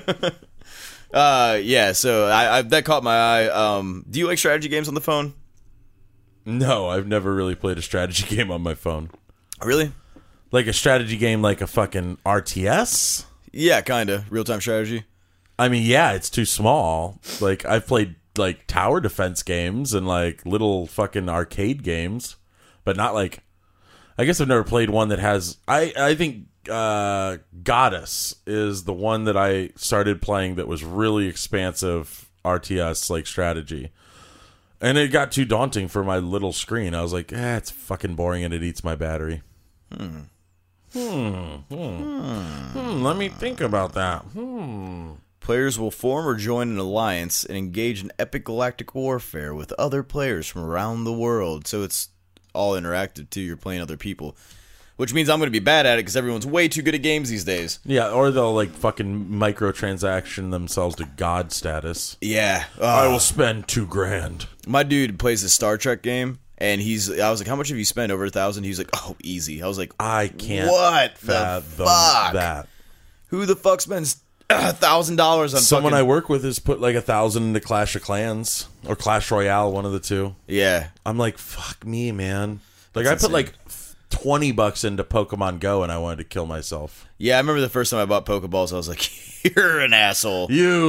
uh, yeah, so I, I that caught my eye. Um, do you like strategy games on the phone? No, I've never really played a strategy game on my phone. Really? Like a strategy game like a fucking R T S? Yeah, kind of. Real-time strategy. I mean, yeah, it's too small. Like, I've played, like, tower defense games and, like, little fucking arcade games. But not, like... I guess I've never played one that has... I, I think uh, Goddess is the one that I started playing that was really expansive R T S, like, strategy. And it got too daunting for my little screen. I was like, eh, it's fucking boring and it eats my battery. Hmm. Hmm. Hmm. Hmm. Let me think about that. Hmm. Players will form or join an alliance and engage in epic galactic warfare with other players from around the world. So it's all interactive too. You're playing other people, which means I'm going to be bad at it because everyone's way too good at games these days. Yeah, or they'll like fucking microtransaction themselves to god status. Yeah, uh, I will spend two grand. My dude plays a Star Trek game, and he's. I was like, "How much have you spent? Over a thousand?" He's like, "Oh, easy." I was like, I can't. What the fathom fuck? That Who the fuck spends a thousand dollars on someone fucking... I work with has put like a thousand into Clash of Clans or Clash Royale, one of the two. Yeah, I'm like, fuck me, man. Like That's I put insane. like twenty bucks into Pokemon Go, and I wanted to kill myself. yeah. I remember the first time I bought Pokeballs, I was like, "You're an asshole." You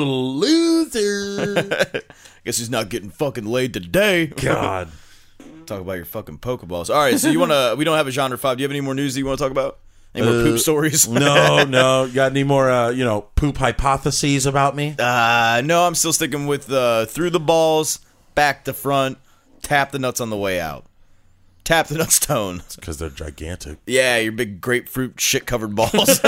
loser! Guess he's not getting fucking laid today. God. Talk about your fucking Pokeballs. All right, so you want to... We don't have a genre five. Do you have any more news that you want to talk about? Any more Uh, poop stories? no, no. Got any more, uh, you know, poop hypotheses about me? Uh, no, I'm still sticking with uh, through the balls, back to front, tap the nuts on the way out. Tap the nuts tone. Because they're gigantic. Yeah, your big grapefruit shit-covered balls.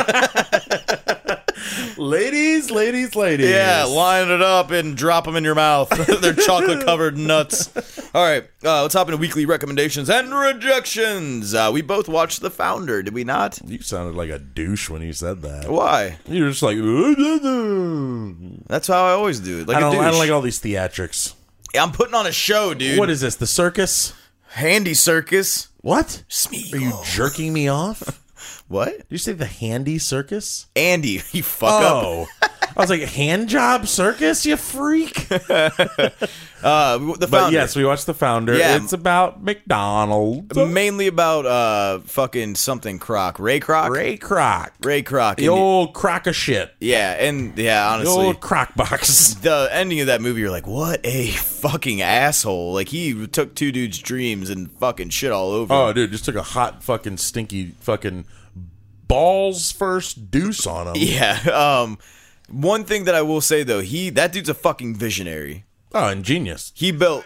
Ladies, ladies, ladies. Yeah, line it up and drop them in your mouth. They're chocolate-covered nuts. All right, uh, let's hop into weekly recommendations and rejections. Uh, we both watched The Founder, did we not? You sounded like a douche when you said that. Why? You were just like, That's how I always do it. Like I don't, a douche. I don't like all these theatrics. I'm putting on a show, dude. What is this, the circus? Handy Circus? What? Smeagol. Are you jerking me off? What? Did you say the handy circus? Andy, you fuck up. Oh. I was like, hand job circus, you freak. Uh, the But Founder. yes, we watched The Founder. Yeah. It's about McDonald's. Mainly about uh fucking something Kroc. Ray Kroc? Ray Kroc. Ray Kroc. The And- old crock of shit. yeah, and yeah, The honestly. old crock box. The ending of that movie, you're like, what a fucking asshole. Like, he took two dudes' dreams and fucking shit all over Oh, them. dude, just took a hot fucking stinky fucking balls first deuce on him. Yeah. Um, one thing that I will say, though, he that dude's a fucking visionary. Oh, ingenious. He built...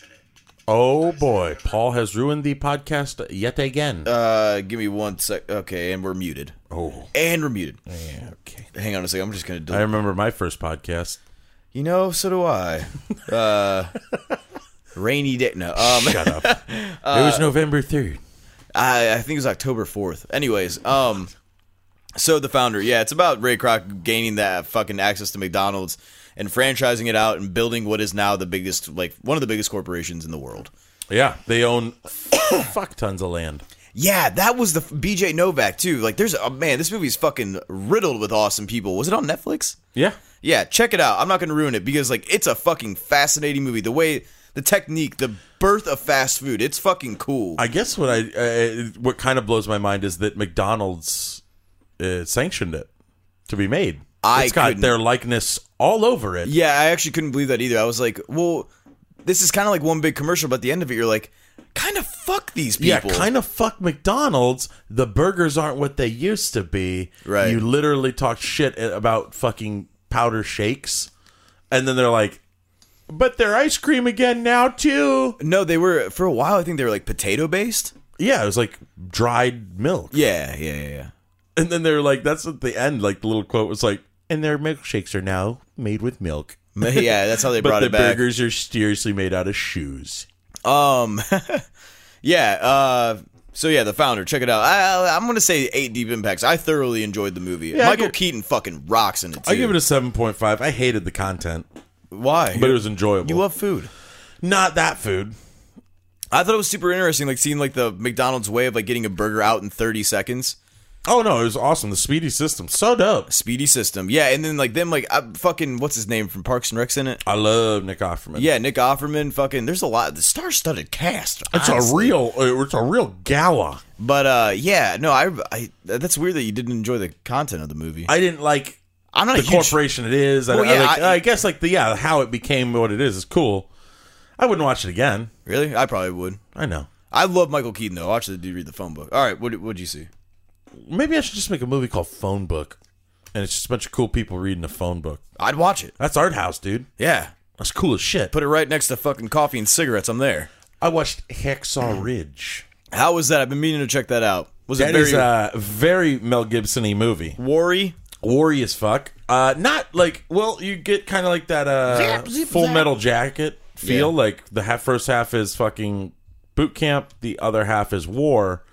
Oh, boy. Paul has ruined the podcast yet again. Uh, give me one sec. Okay, and we're muted. oh. And we're muted. Yeah, okay. Hang on a second. I'm just going to... I remember my first podcast. You know, so do I. Uh, rainy day. No, um, Shut up. it was November third. I, I think it was October fourth. Anyways, um, so The Founder, yeah, it's about Ray Kroc gaining that fucking access to McDonald's and franchising it out and building what is now the biggest, like, one of the biggest corporations in the world. Yeah, they own fuck tons of land. Yeah, that was the B J Novak too. Like, there's a oh, man, this movie's fucking riddled with awesome people. Was it on Netflix? Yeah. Yeah, check it out. I'm not going to ruin it because, like, it's a fucking fascinating movie. The way, the technique, the birth of fast food, it's fucking cool. I guess what I uh, what kind of blows my mind is that McDonald's uh, sanctioned it to be made. I it's got couldn't- their likeness all over it. Yeah, I actually couldn't believe that either. I was like, well, this is kind of like one big commercial, but at the end of it, you're like, kind of fuck these people. Yeah, kind of fuck McDonald's. The burgers aren't what they used to be. Right. You literally talk shit about fucking powder shakes, and then they're like, but they're ice cream again now too. No, they were, for a while, I think they were like potato based. Yeah, it was like dried milk. Yeah, yeah, yeah, yeah. And then they're like, that's at the end, like the little quote was like, and their milkshakes are now made with milk. Yeah, that's how they But brought the it back. burgers are seriously made out of shoes. Um, yeah, uh, So yeah, The Founder. Check it out. I, I, I'm gonna say eight deep impacts. I thoroughly enjoyed the movie. Yeah, Michael I give- Keaton fucking rocks in it too. I give it a seven point five. I hated the content, Why? but it was enjoyable. You love food. Not that food. I thought it was super interesting, like seeing like the McDonald's way of like getting a burger out in thirty seconds. Oh no, it was awesome. The speedy system, so dope. Speedy system, yeah, and then like them like I, fucking what's his name from Parks and Rec's in it? I love Nick Offerman. Yeah, Nick Offerman. Fucking, there's a lot. The star-studded cast. it's honestly. a real, it's a real gala. But uh, yeah, no, I, I. That's weird that you didn't enjoy the content of the movie. I didn't like I'm not the a huge, corporation it is. I, Well, I, yeah, like, I- I guess like the yeah how it became what it is is cool. I wouldn't watch it again. Really, I probably would. I know. I love Michael Keaton though. Watch the dude read the phone book. All right, what what'd you see? Maybe I should just make a movie called Phone Book, and it's just a bunch of cool people reading a phone book. I'd watch it. That's art house, dude. Yeah, That's cool as shit. put it right next to fucking coffee and cigarettes. I'm there. I watched Hacksaw Ridge. How was that? I've been meaning to check that out. Was That it very is a very Mel Gibson-y movie. Worry? Wary as fuck. Uh, not like, well, you get kind of like that uh, Zap, zip, Full zap. Metal Jacket feel. Yeah. Like the half, first half is fucking boot camp, the other half is war.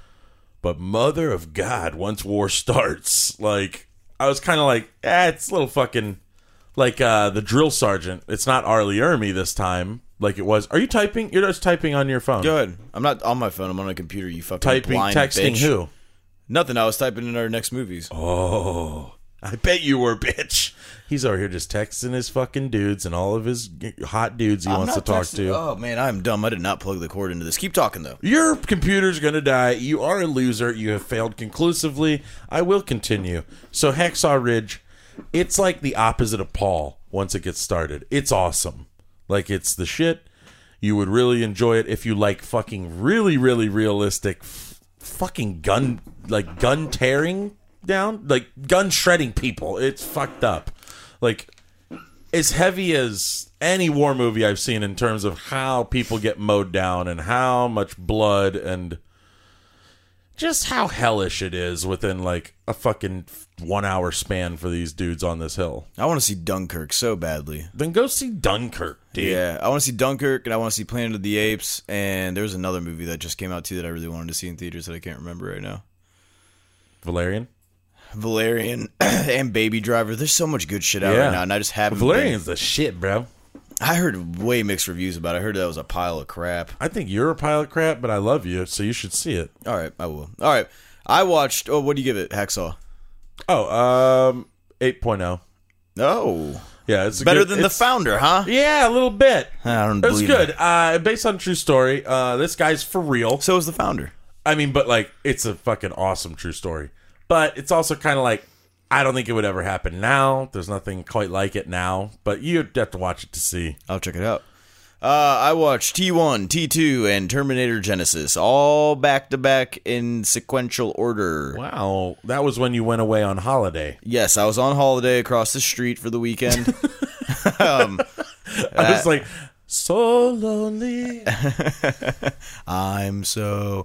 But mother of God, once war starts, like, I was kind of like, eh, it's a little fucking like uh, the drill sergeant. It's not Arlie Ermy this time, like it was. Are you typing? You're just typing on your phone. Go ahead. I'm not on my phone. I'm on a computer. You fucking Typing, blind texting bitch. who? Nothing. I was typing in our next movies. Oh, I bet you were, bitch. He's over here just texting his fucking dudes and all of his hot dudes he I'm wants to not talk texting- to. Oh man, I'm dumb. I did not plug the cord into this. Keep talking though. Your computer's gonna die. You are a loser. You have failed conclusively. I will continue. So Hacksaw Ridge, it's like the opposite of Paul once it gets started. It's awesome. Like, it's the shit. You would really enjoy it if you like fucking really, really realistic f- fucking gun, like gun tearing down, like gun shredding people. It's fucked up. Like, as heavy as any war movie I've seen in terms of how people get mowed down and how much blood and just how hellish it is within like a fucking one hour span for these dudes on this hill. I want to see Dunkirk so badly. Then go see Dunkirk, dude. Yeah, I want to see Dunkirk and I want to see Planet of the Apes. And there's another movie that just came out too that I really wanted to see in theaters that I can't remember right now. Valerian? Valerian and Baby Driver. There's so much good shit out Yeah. right now, and I just haven't. Valerian's the shit, bro. been- I heard way mixed reviews about it. I heard that was a pile of crap. I think you're a pile of crap, but I love you, so you should see it. All right, I will. All right, I watched. Oh, what do you give it? Hacksaw. Oh, um, eight point oh. No, Yeah, it's a better good- than the it's- Founder, huh? Yeah, a little bit. I don't It was believe good. it. Uh, based on true story. Uh, this guy's for real. So is the Founder. I mean, but like, it's a fucking awesome true story. But it's also kind of like, I don't think it would ever happen now. There's nothing quite like it now. But you'd have to watch it to see. I'll check it out. Uh, I watched T one, T two, and Terminator Genesis all back to back in sequential order. Wow, that was when you went away on holiday. Yes, I was on holiday across the street for the weekend. um, I was like, so lonely. I'm so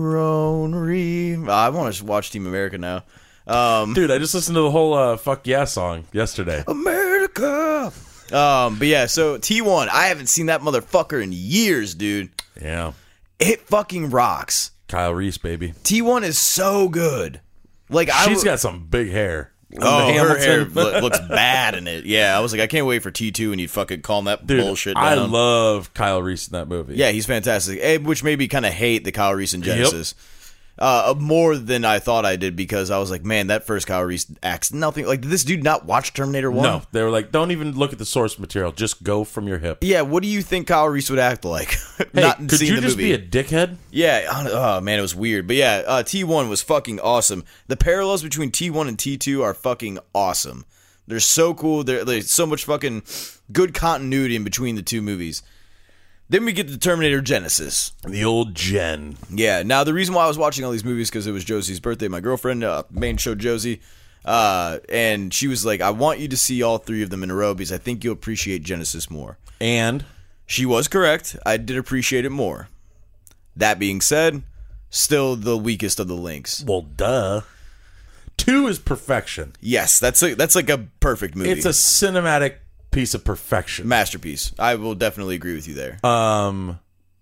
lonely. I want to watch Team America now. Um, Dude, I just listened to the whole uh, Fuck Yeah song yesterday. America. Um, but yeah, so T one, I haven't seen that motherfucker in years, dude. Yeah. It fucking rocks. Kyle Reese, baby. T one is so good. Like I She's w- got some big hair. Oh, The her hair Hamilton. lo- looks bad in it. Yeah, I was like, I can't wait for T two and you'd fucking calm that Dude, bullshit down. I love Kyle Reese in that movie. Yeah, he's fantastic. Eh, Which made me kind of hate the Kyle Reese in Genesis. Uh, more than I thought I did because I was like, man, that first Kyle Reese acts nothing. Like, did this dude not watch Terminator one? No, they were like, don't even look at the source material. Just go from your hip. Yeah, what do you think Kyle Reese would act like? Hey, not could seeing you the just movie. be a dickhead? Yeah, I don't- oh man, it was weird. But yeah, uh, T one was fucking awesome. The parallels between T one and T two are fucking awesome. They're so cool. There- There's so much fucking good continuity in between the two movies. Then we get to Terminator Genesis. The old Jen. Yeah, now the reason why I was watching all these movies because it was Josie's birthday. My girlfriend, uh, main show Josie, uh, and she was like, I want you to see all three of them in a row because I think you'll appreciate Genesis more. And She was correct. I did appreciate it more. That being said, still the weakest of the links. well, duh. Two is perfection. Yes, that's a, that's like a perfect movie. It's a cinematic piece of perfection. masterpiece. I will definitely agree with you there. Um,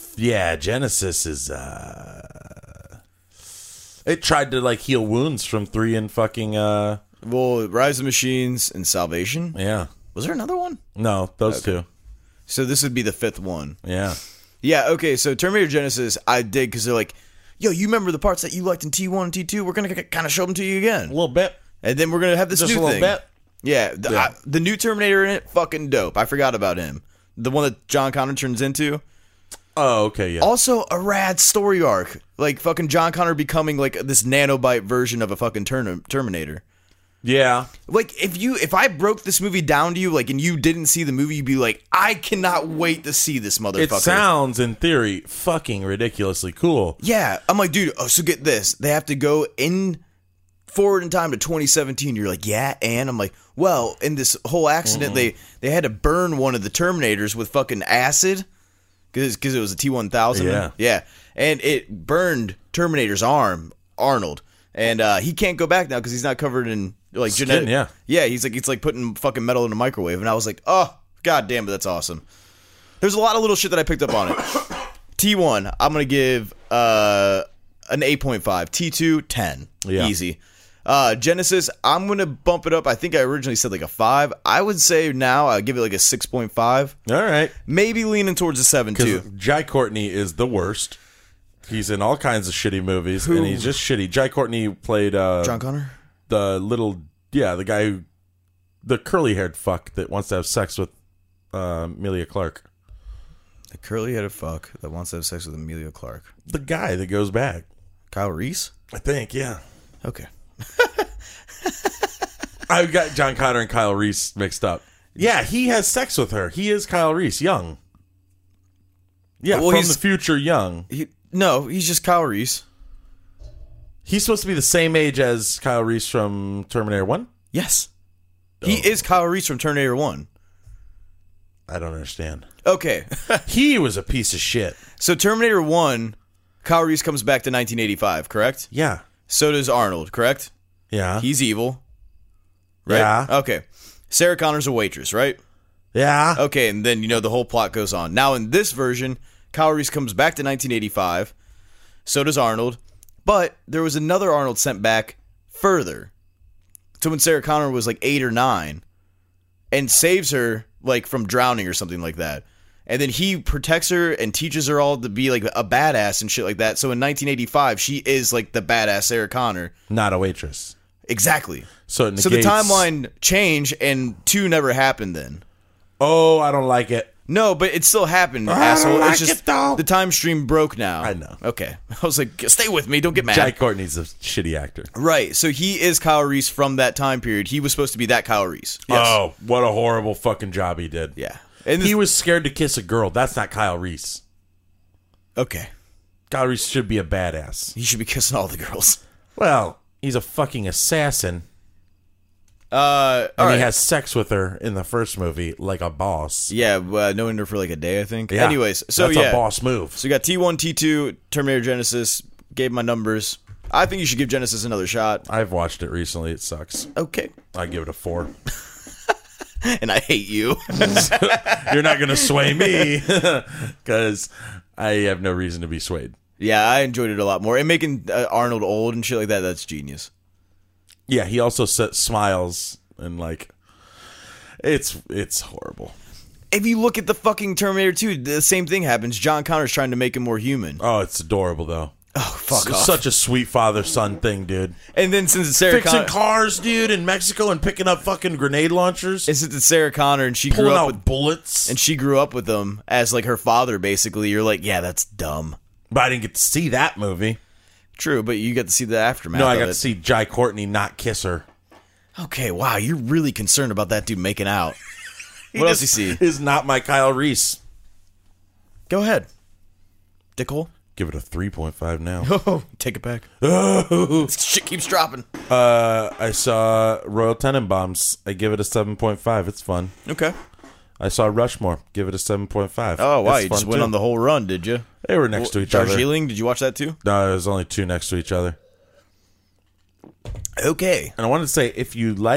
Yeah, Genesis is. uh It tried to like heal wounds from three and fucking. uh Well, Rise of the Machines and Salvation. Yeah. Was there another one? No, those Okay. two. So this would be the fifth one. Yeah. Yeah, okay, so Terminator Genesis, I dig because they're like, yo, you remember the parts that you liked in T one and T two? We're going to kind of show them to you again. A little bit. And then we're going to have this Just new a little thing. bit. Yeah, the, Yeah. I, the new Terminator in it, fucking dope. I forgot about him. The one that John Connor turns into. Oh, okay, yeah. Also, a rad story arc. Like, fucking John Connor becoming, like, this nanobite version of a fucking Term- Terminator. Yeah. Like, if you, if I broke this movie down to you, like, and you didn't see the movie, you'd be like, I cannot wait to see this motherfucker. It sounds, in theory, fucking ridiculously cool. Yeah, I'm like, dude, oh, so get this. They have to go in forward in time to twenty seventeen. You're like, yeah, and I'm like, well, in this whole accident, mm-hmm. they, they had to burn one of the Terminators with fucking acid because it was a T one thousand. Yeah. Yeah. And it burned Terminator's arm, Arnold. And uh, he can't go back now because he's not covered in like Skin, genetic. yeah. Yeah, he's like, it's like putting fucking metal in a microwave. And I was like, oh, god damn it, that's awesome. There's a lot of little shit that I picked up on it. T one, I'm going to give uh, an eight point five. T two, ten. Yeah. Easy. Uh, Genesis, I'm going to bump it up. I think I originally said like a five. I would say now I'd give it like a six point five. All right. Maybe leaning towards a seven, too. Jai Courtney is the worst. He's in all kinds of shitty movies, Who? and he's just shitty. Jai Courtney played... Uh, John Connor? The little... Yeah, the guy who... The curly-haired fuck that wants to have sex with uh, Emilia Clarke. The curly-headed fuck that wants to have sex with Emilia Clarke. The guy that goes back. Kyle Reese? I think, yeah. Okay. I got John Connor and Kyle Reese mixed up. Yeah, he has sex with her. He is Kyle Reese, young. Yeah, Well, from he's- the future, young. He, no, he's just Kyle Reese. He's supposed to be the same age as Kyle Reese from Terminator one? Yes. He is Kyle Reese from Terminator one. I don't understand. Okay. He was a piece of shit. So Terminator one, Kyle Reese comes back to nineteen eighty-five, correct? Yeah. So does Arnold, correct? Yeah. He's evil. Right? Yeah. Okay. Sarah Connor's a waitress, right? Yeah. Okay, and then, you know, the whole plot goes on. Now, in this version, Kyle Reese comes back to nineteen eighty-five. So does Arnold. But there was another Arnold sent back further. So when Sarah Connor was like eight or nine and saves her like from drowning or something like that. And then he protects her and teaches her all to be like a badass and shit like that. So in nineteen eighty-five, she is like the badass Sarah Connor. Not a waitress. Exactly. So it negates... So the timeline changed and two never happened then. Oh, I don't like it. No, but it still happened, I asshole. don't like it's just it, though. the time stream broke now. I know. Okay. I was like, stay with me. Don't get mad. Jai Courtney's a shitty actor. Right. So he is Kyle Reese from that time period. He was supposed to be that Kyle Reese. Yes. Oh, what a horrible fucking job he did. Yeah. And He this- was scared to kiss a girl. That's not Kyle Reese. Okay. Kyle Reese should be a badass. He should be kissing all the girls. Well, he's a fucking assassin. Uh, And all right. he has sex with her in the first movie like a boss. Yeah, uh, knowing her for like a day, I think. Yeah. Anyways, so That's yeah. a boss move. So you got T one, T two, Terminator Genesis. Gave my numbers. I think you should give Genesis another shot. I've watched it recently. It sucks. Okay. I give it a four. And I hate you. You're not going to sway me because I have no reason to be swayed. Yeah, I enjoyed it a lot more. And making uh, Arnold old and shit like that, that's genius. Yeah, he also s- smiles and like it's it's horrible. If you look at the fucking Terminator two, the same thing happens. John Connor's trying to make him more human. Oh, it's adorable though. Oh, fuck S- off. Such a sweet father-son thing, dude. And then since it's Sarah Fixing Connor, cars, dude, in Mexico and picking up fucking grenade launchers, and since it's Sarah Connor and she pulling grew up out with, bullets. and she grew up with him as like her father, basically, you're like, yeah, that's dumb. But I didn't get to see that movie. True, but you got to see the aftermath. No, I of got it. to see Jai Courtney not kiss her. Okay, wow, you're really concerned about that dude making out. He What else you just see? Is not my Kyle Reese. Go ahead, dickhole. Give it a three point five now. Oh, take it back. This shit keeps dropping. Uh, I saw Royal Tenenbaums. I give it a seven point five. It's fun. Okay. I saw Rushmore. Give it a seven point five. Oh, wow, It's you fun, just went too. on the whole run, did you? They were next to each other. Darjeeling, did you watch that too? No, there's only two next to each other. Okay. And I wanted to say, if you liked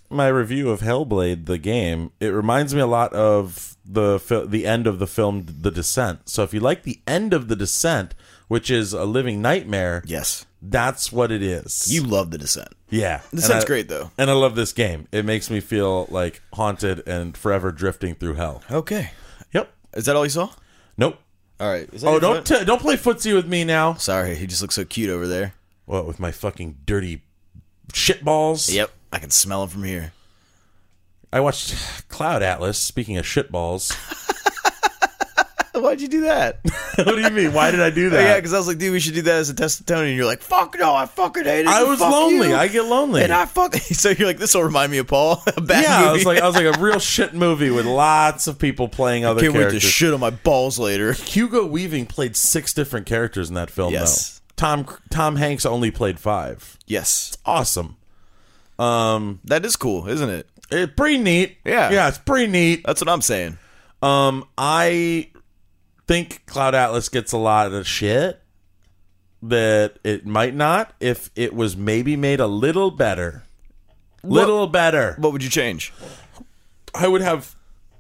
my review of Hellblade, the game, it reminds me a lot of the fil- the end of the film The Descent. So if you like the end of The Descent, which is a living nightmare, Yes. that's what it is. You love The Descent. yeah. The And Descent's I- great, though. And I love this game. It makes me feel like haunted and forever drifting through hell. Okay. Yep. Is that all you saw? Nope. All right. Is that Oh, your don't foot? t- don't play footsie with me now. Sorry, he just looks so cute over there. What, with my fucking dirty shit balls? Yep. I can smell him from here. I watched Cloud Atlas, speaking of shit balls. Why'd you do that? What do you mean? Why did I do that? Yeah, because I was like, dude, we should do that as a test of Tony. And you're like, fuck no, I fucking hate it. I and was fuck lonely. you. I get lonely. And I fuck. So you're like, this will remind me of Paul. A bad yeah, movie. I was like, I was like a real shit movie with lots of people playing other Can't wait to characters. shit on my balls later. Hugo Weaving played six different characters in that film. Yes. Though Tom Tom Hanks only played five. Yes, Awesome. Um, that is cool, isn't it? it's pretty neat. Yeah. yeah, it's pretty neat. That's what I'm saying. Um, I think Cloud Atlas gets a lot of shit that it might not if it was maybe made a little better. Little better. What would you change? I would have,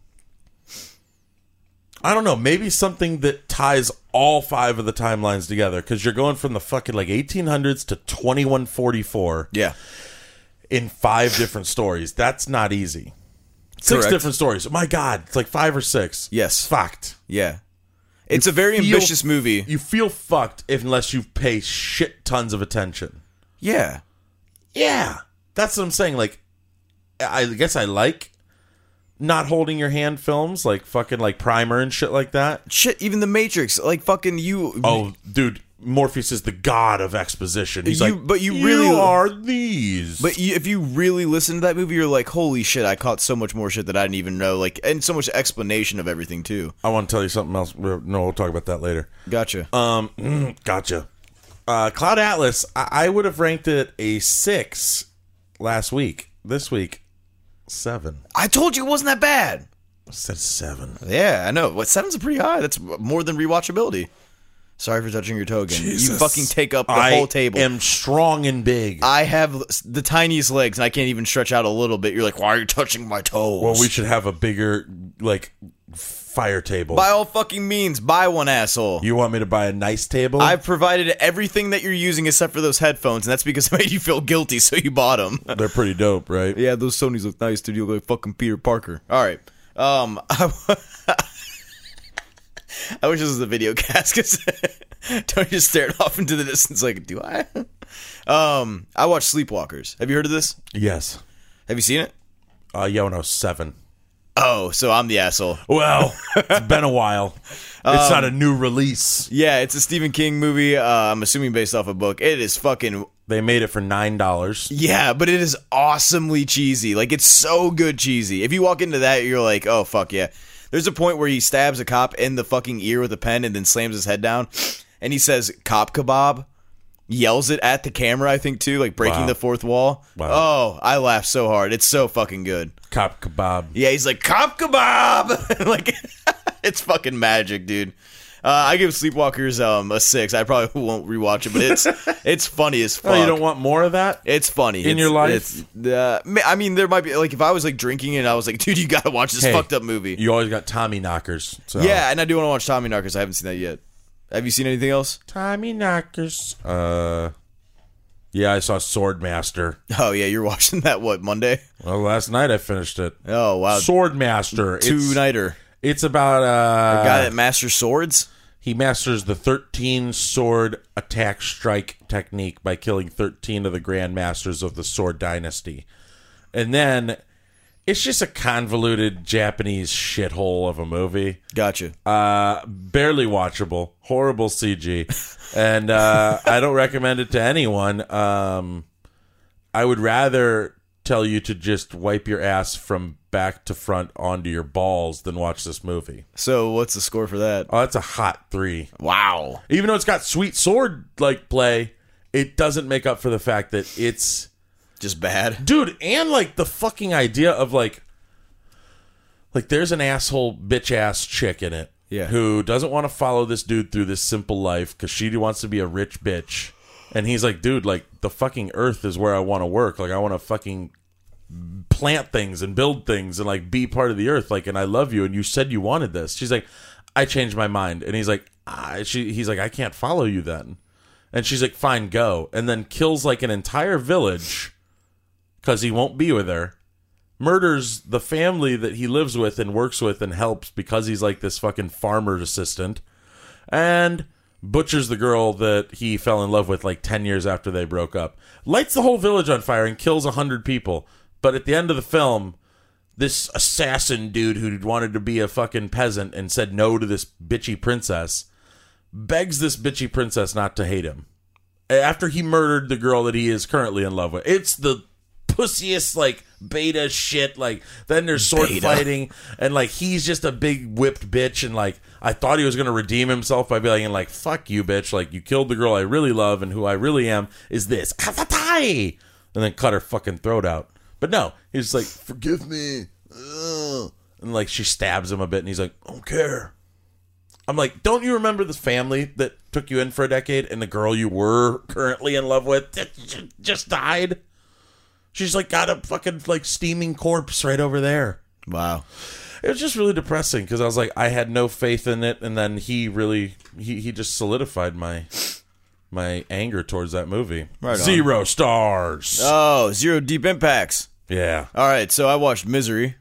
I don't know, maybe something that ties all five of the timelines together, because you're going from the fucking like eighteen hundreds to twenty-one forty-four Yeah. in five different stories. That's not easy. Six Correct. different stories. My God, it's like five or six. Yes. Fucked. Yeah. It's a very feel- ambitious movie. You feel fucked if, unless you pay shit tons of attention. Yeah. Yeah. That's what I'm saying. Like, I guess I like not holding your hand films, like fucking like Primer and shit like that. Shit, even The Matrix, like fucking you. Oh, dude, Morpheus is the god of exposition. He's You- like, but you really- are these. But you, if you really listen to that movie, you're like, holy shit, I caught so much more shit that I didn't even know. Like, and so much explanation of everything, too. I want to tell you something else. No, we'll talk about that later. Gotcha. Um, mm, gotcha. Uh, Cloud Atlas, I, I would have ranked it a six last week. This week, seven. I told you it wasn't that bad. I said seven. Yeah, I know. What, seven's pretty high. That's more than rewatchability. Sorry for touching your toe again. You Jesus. fucking take up the I whole table. am strong and big. I have the tiniest legs, and I can't even stretch out a little bit. You're like, why are you touching my toes? well, we should have a bigger, like, fire table. By all fucking means, buy one, asshole. You want me to buy a nice table? I've provided everything that you're using except for those headphones, and that's because I made you feel guilty, so you bought them. They're pretty dope, right? Yeah, those Sonys look nice, dude. You look like fucking Peter Parker. All right. Um, I, I wish this was a video cast, because Tony just stared off into the distance like, do I? Um, I watched Sleepwalkers. Have you heard of this? Yes. Have you seen it? Uh, yeah, when I was seven. Oh, so I'm the asshole. Well, it's been a while. It's not a new release. Yeah, it's a Stephen King movie. Uh, I'm assuming based off a book. It is fucking... They made it for nine dollars. Yeah, but it is awesomely cheesy. Like, it's so good cheesy. If you walk into that, you're like, oh, fuck yeah. There's a point where he stabs a cop in the fucking ear with a pen and then slams his head down. And he says, cop kebab. Yells it at the camera, I think, too. Like, breaking Wow. the fourth wall. Wow. Oh, I laughed so hard. It's so fucking good. Cop kebab. Yeah, he's like, cop kebab! Like, it's fucking magic, dude. Uh, I give Sleepwalkers um, a six. I probably won't rewatch it, but it's it's funny as fuck. Oh, you don't want more of that? It's funny In It's- your life? It's, uh, I mean, there might be like if I was like drinking and I was like, dude, you gotta watch this Hey, fucked up movie. You always got Tommy Knockers. So. Yeah, and I do want to watch Tommy Knockers. I haven't seen that yet. Have you seen anything else? Tommy Knockers. Uh, yeah, I saw Swordmaster. Oh yeah, you're watching that what Monday? Well, last night I finished it. Oh wow, Swordmaster. two It's, nighter. it's about uh, Guy that masters swords. he masters the thirteen sword attack strike technique by killing thirteen of the grandmasters of the Sword Dynasty. And then it's just a convoluted Japanese shithole of a movie. Gotcha. Uh, barely watchable, horrible C G, and uh, I don't recommend it to anyone. Um, I would rather tell you to just wipe your ass from back to front onto your balls than watch this movie. So what's the score for that? Oh, that's a hot three. Wow. Even though it's got sweet sword like play, it doesn't make up for the fact that it's Just bad. dude, and like the fucking idea of like like there's an asshole bitch ass chick in it Yeah. who doesn't want to follow this dude through this simple life because she wants to be a rich bitch, and he's like, dude, like the fucking earth is where I want to work. Like I want to fucking plant things and build things and like be part of the earth. Like, and I love you, and you said you wanted this. She's like, I changed my mind. And he's like, I, she, he's like, I can't follow you then. And she's like, fine, go. And then kills like an entire village because he won't be with her. Murders the family that he lives with and works with and helps because he's like this fucking farmer assistant. And butchers the girl that he fell in love with like ten years after they broke up. Lights the whole village on fire and kills one hundred people. But at the end of the film, this assassin dude who wanted to be a fucking peasant and said no to this bitchy princess begs this bitchy princess not to hate him after he murdered the girl that he is currently in love with. It's the pussiest, like, beta shit. Like, then there's sword beta. fighting, and like he's just a big whipped bitch, and like I thought he was gonna redeem himself by being like, fuck you, bitch, like you killed the girl I really love and who I really am is this, and then cut her fucking throat out. But no, he's just like, forgive me. Ugh. And like she stabs him a bit, and he's like, I don't care. I'm like, don't you remember this family that took you in for a decade and the girl you were currently in love with just died? She's like got a fucking like steaming corpse right over there. Wow. It was just really depressing because I was like, I had no faith in it, and then he really he, he just solidified my my anger towards that movie. Right. Zero on. Stars. Oh, zero deep impacts. Yeah. All right, so I watched Misery.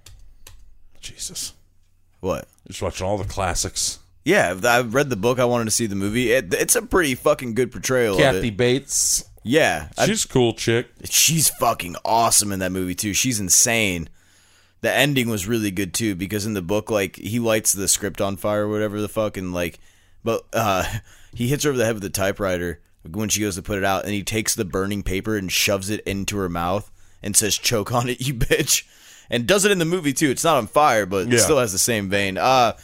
Jesus. What? Just watching all the classics. Yeah, I read the book. I wanted to see the movie. It, it's a pretty fucking good portrayal Kathy of it. Bates. Yeah. She's a cool chick. She's fucking awesome in that movie, too. She's insane. The ending was really good, too, because in the book, like, he lights the script on fire or whatever the fuck, and, like, but uh, he hits her over the head with the typewriter when she goes to put it out, and he takes the burning paper and shoves it into her mouth and says, choke on it, you bitch. And does it in the movie, too. It's not on fire, but yeah. It still has the same vein. Uh...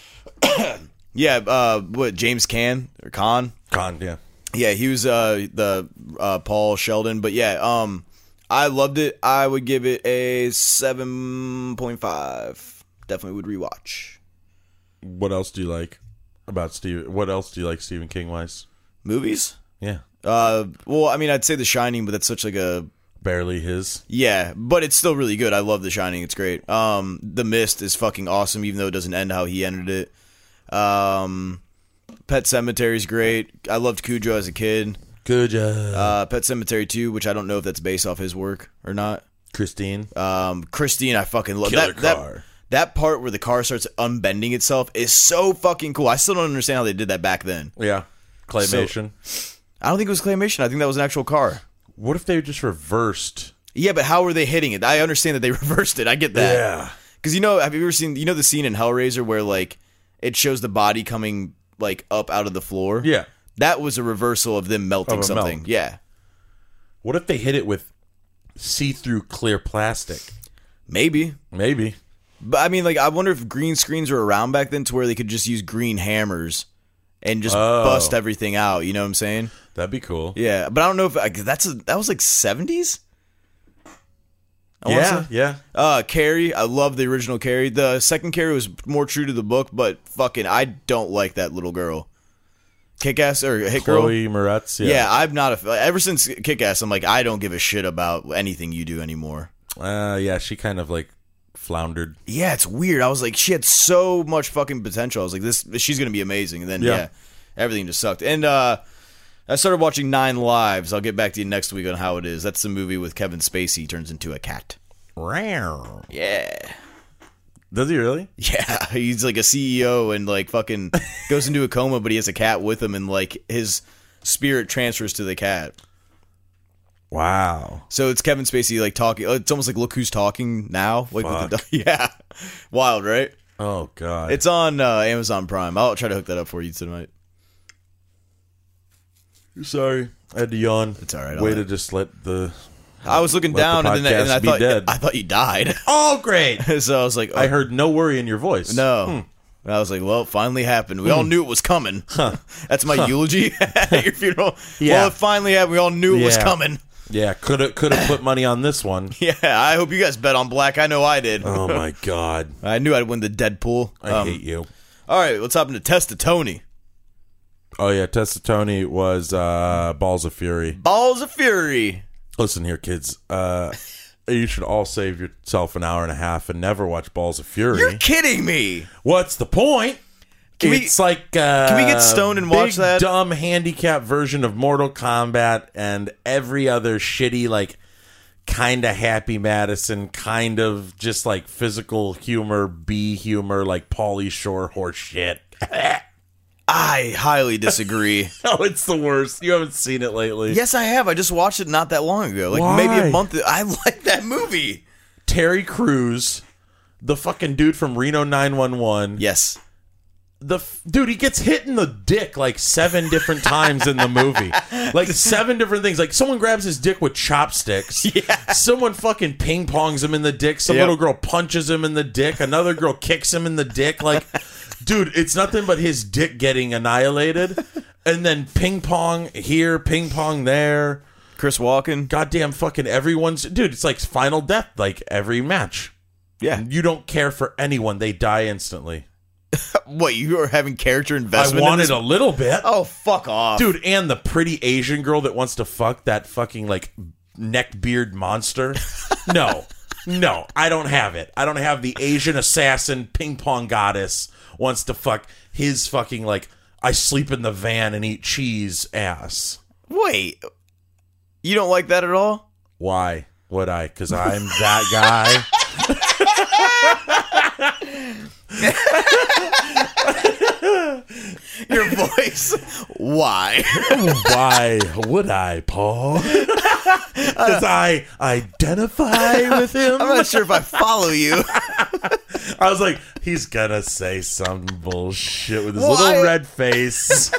yeah, uh, what, James Caan or Caan? Caan, yeah. Yeah, he was uh, the uh, Paul Sheldon, but yeah, um, I loved it. I would give it a seven point five. Definitely would rewatch. What else do you like about Steve? What else do you like Stephen King wise? Movies? Yeah. Uh, well, I mean, I'd say The Shining, but that's such like a barely his. Yeah, but it's still really good. I love The Shining. It's great. Um, The Mist is fucking awesome, even though it doesn't end how he ended it. Um, Pet Sematary is great. I loved Cujo as a kid. Cujo. Uh, Pet Sematary two, which I don't know if that's based off his work or not. Christine. Um, Christine, I fucking love Killer that. car. That, that part where the car starts unbending itself is so fucking cool. I still don't understand how they did that back then. Yeah, claymation. So, I don't think it was claymation. I think that was an actual car. What if they just reversed? Yeah, but how were they hitting it? I understand that they reversed it. I get that. Yeah. Because, you know, have you ever seen, you know the scene in Hellraiser where, like, it shows the body coming, like, up out of the floor? Yeah. That was a reversal of them melting of something. Melt. Yeah. What if they hit it with see-through clear plastic? Maybe. Maybe. But, I mean, like, I wonder if green screens were around back then to where they could just use green hammers and just oh. bust everything out. You know what I'm saying? That'd be cool. Yeah. But I don't know if, like, that's a, that was, like, seventies? I yeah, yeah. Uh, Carrie, I love the original Carrie. The second Carrie was more true to the book, but fucking, I don't like that little girl. Kick-Ass or Hit Girl? Chloe Moretz, yeah. Yeah, I'm not a... Ever since Kick-Ass, I'm like, I don't give a shit about anything you do anymore. Uh, yeah, she kind of, like, floundered. Yeah, it's weird. I was like, she had so much fucking potential. I was like, this, she's going to be amazing. And then, yeah. yeah, everything just sucked. And, uh... I started watching Nine Lives. I'll get back to you next week on how it is. That's the movie with Kevin Spacey. He turns into a cat. Rare. Yeah. Does he really? Yeah. He's like a C E O and like fucking goes into a coma, but he has a cat with him and like his spirit transfers to the cat. Wow. So it's Kevin Spacey like talking. It's almost like Look Who's Talking Now. Like with the, yeah. Wild, right? Oh, God. It's on uh, Amazon Prime. I'll try to hook that up for you tonight. Sorry, I had to yawn. It's all right. Way to just let the. I was looking down the and then, and I thought dead. I thought you died. Oh, great! So I was like, oh. I heard no worry in your voice. No, hmm. and I was like, well, it finally happened. We hmm. all knew it was coming. Huh. That's my huh. eulogy at your funeral. Yeah. Well, it finally happened. We all knew it yeah. was coming. Yeah, could have could have put money on this one. Yeah, I hope you guys bet on black. I know I did. Oh my God! I knew I'd win the Deadpool. I um, hate you. All right, let's hop into Test of Tony. Oh, yeah, Test of Tony was uh, Balls of Fury. Balls of Fury. Listen here, kids. Uh, You should all save yourself an hour and a half and never watch Balls of Fury. You're kidding me. What's the point? Can we- it's like uh, can we get stoned and watch big, that? dumb handicap version of Mortal Kombat and every other shitty like kind of Happy Madison, kind of just like physical humor, B humor, like Pauly Shore horse shit. I highly disagree. Oh, it's the worst. You haven't seen it lately. Yes, I have. I just watched it not that long ago. Like Why? maybe a month. I like that movie. Terry Crews, the fucking dude from Reno nine one one. Yes. The f- dude, he gets hit in the dick like seven different times in the movie. Like seven different things. Like someone grabs his dick with chopsticks. Yeah. Someone fucking ping pongs him in the dick. Some Yep. little girl punches him in the dick. Another girl kicks him in the dick. Like, dude, it's nothing but his dick getting annihilated. And then ping pong here, ping pong there. Chris Walken. Goddamn fucking everyone's... Dude, it's like final death, like every match. Yeah. You don't care for anyone. They die instantly. What, you are having character I investment in wanted this? a little bit. Oh, fuck off. Dude, and the pretty Asian girl that wants to fuck that fucking, like, neck beard monster. No. No, I don't have it. I don't have the Asian assassin ping pong goddess wants to fuck his fucking, like, I sleep in the van and eat cheese ass. Wait. You don't like that at all? Why would I? Because I'm that guy. Your voice. Why? Why would I, Paul? Because I identify with him. I'm not sure if I follow you. I was like, he's gonna say some bullshit with his Well, little I- red face.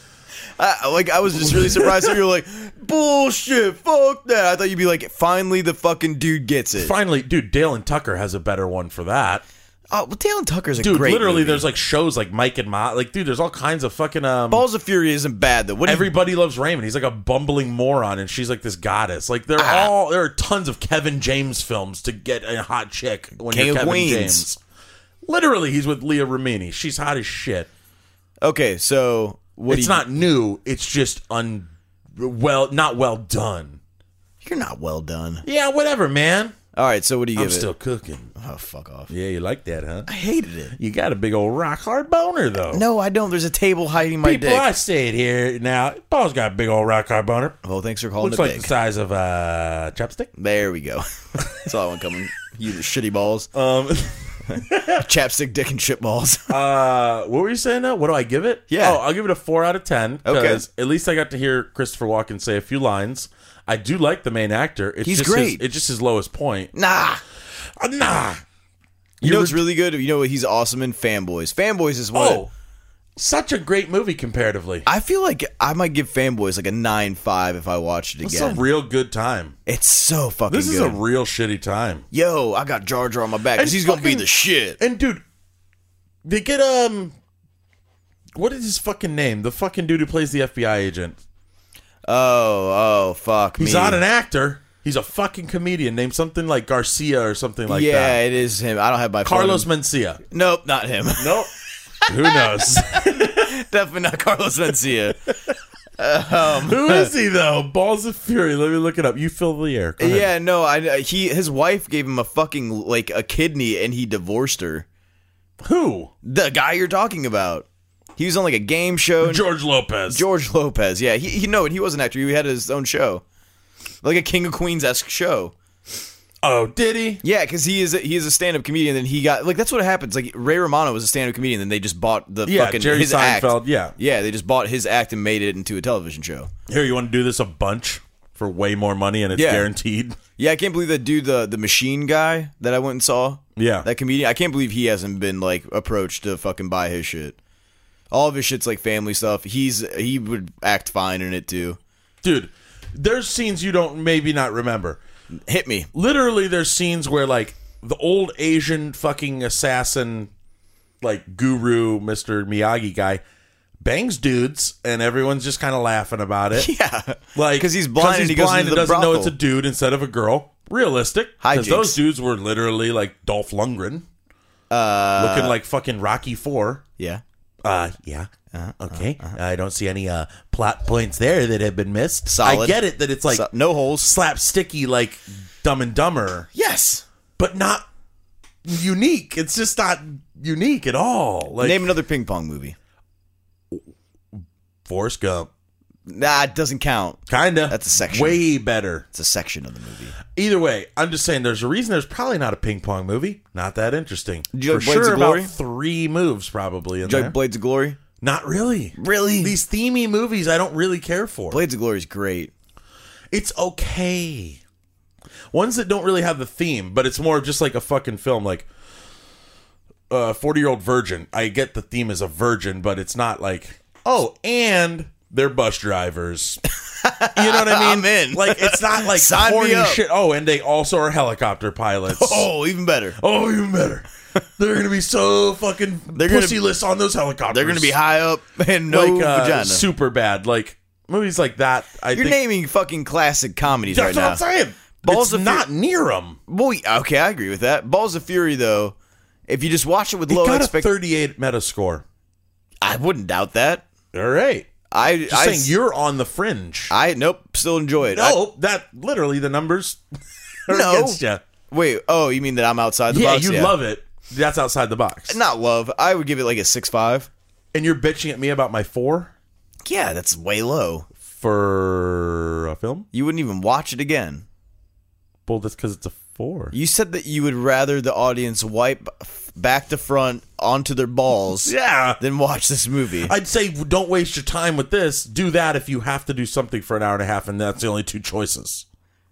I, like, I was just really surprised that you were like, bullshit, fuck that. I thought you'd be like, finally the fucking dude gets it. Finally, dude, Dale and Tucker has a better one for that. Oh, well, Dale and Tucker's a Dude, great literally, movie. there's like shows like Mike and Ma. Like, dude, there's all kinds of fucking um. Balls of Fury isn't bad, though. What do you- Everybody loves Raymond. He's like a bumbling moron, and she's like this goddess. Like, they're Ah. all there are tons of Kevin James films to get a hot chick when King you're of Kevin Queens. James. Literally, he's with Leah Remini. She's hot as shit. Okay, so what It's do you, not new. It's just un well, not well done. You're not well done. Yeah, whatever, man. All right, so what do you I'm give still it? cooking. Oh, fuck off. Yeah, you like that, huh? I hated it. You got a big old rock hard boner, though. No, I don't. There's a table hiding my People, dick. I say it here now. Paul's got a big old rock hard boner. Well, thanks for calling Looks it like big. the size of a chopstick. There we go. That's all I want coming. You the shitty balls. Um, Chapstick, dick, and shit balls. uh, what were you saying now? What do I give it? Yeah. Oh, I'll give it a four out of ten. Okay. Because at least I got to hear Christopher Walken say a few lines. I do like the main actor. It's He's just great. His, it's just his lowest point. Nah. Uh, nah. You know what's really good? You know what? He's awesome in Fanboys. Fanboys is one. Oh, such a great movie comparatively. I feel like I might give Fanboys like a nine five if I watched it It's again. a real good time. It's so fucking This is good. a real shitty time. Yo, I got Jar Jar on my back because And he's gonna be fucking- the shit. And dude, they get um, what is his fucking name? The fucking dude who plays the F B I agent. Oh, oh, fuck He's me. not an actor. He's a fucking comedian named something like Garcia or something like yeah, that. it is him. I don't have my Carlos phone. Mencia. Nope, not him. Nope. Who knows? Definitely not Carlos Mencia. Who is he though? Balls of Fury. Let me look it up. You fill the air. Go ahead. Yeah, no, I he his wife gave him a fucking like a kidney and he divorced her. Who? The guy you're talking about. He was on like a game show. and- George Lopez. George Lopez. Yeah, he he no, he was an actor. He had his own show, like a King of Queens esque show. Oh, did he? Yeah, because he is a, he is a stand up comedian. And he got like that's what happens. Like Ray Romano was a stand up comedian. Then they just bought the Yeah, fucking Jerry his act. Seinfeld. Yeah. Yeah, they just bought his act and made it into a television show. Here, you want to do this a bunch for way more money and it's Yeah. guaranteed? Yeah, I can't believe that dude, the the machine guy that I went and saw. Yeah. That comedian. I can't believe he hasn't been like approached to fucking buy his shit. All of his shit's like family stuff. He's he would act fine in it too. Dude, there's scenes you don't maybe not remember. Hit me. Literally, there's scenes where like the old Asian fucking assassin, like guru, Mister Miyagi guy, bangs dudes, and everyone's just kind of laughing about it. Yeah, Like, 'Cause he's blind he's and he goes blind into and the doesn't know brothel. it's a dude instead of a girl. Realistic, because Hijinks. those dudes were literally like Dolph Lundgren, uh, looking like fucking Rocky Four. yeah. Uh, yeah. Okay. I don't see any uh plot points there that have been missed. I Solid. get it that it's like So- no holes. slapsticky, like Dumb and Dumber, Yes. but not unique. It's just not unique at all. Like, Name another ping pong movie. Forrest Gump. Nah, it doesn't count. Kinda. That's a section. Way better. It's a section of the movie. Either way, I'm just saying there's a reason there's probably not a ping pong movie. Not that interesting. Did you like For Blades sure, of Glory? about three moves probably in Did you there. like Blades of Glory? Not really. Really? These themey movies I don't really care for. Blades of Glory is great. It's okay. Ones that don't really have the theme, but it's more just like a fucking film, like uh, forty-Year-Old Virgin. I get the theme is a virgin, but it's not like, oh, and they're bus drivers. You know what I mean? I'm in. Like, it's not like Sign me corny up. shit. Oh, and they also are helicopter pilots. Oh, even better. Oh, even better. They're going to be so fucking They're gonna- pussyless on those helicopters. They're going to be high up and no like, uh, vagina. super bad. Like, movies like that, I You're think... naming fucking classic comedies That's right what now. I'm saying. Balls it's of not Fu- near them. Boy, okay, I agree with that. Balls of Fury, though, if you just watch it with It low got a expectations, thirty-eight Metascore. I wouldn't doubt that. All right. I, Just I, saying you're on the fringe. I, nope, still enjoy it. I- no, that literally the numbers are No. against you. wait, oh, you mean that I'm outside the Yeah, box? you love it. That's outside the box. Not love. I would give it like a six five. And you're bitching at me about my four Yeah, that's way low. for a film? You wouldn't even watch it again. Well, that's because it's a four. You said that you would rather the audience wipe f- back to front onto their balls Yeah. than watch this movie. I'd say don't waste your time with this. Do that if you have to do something for an hour and a half, and that's the only two choices.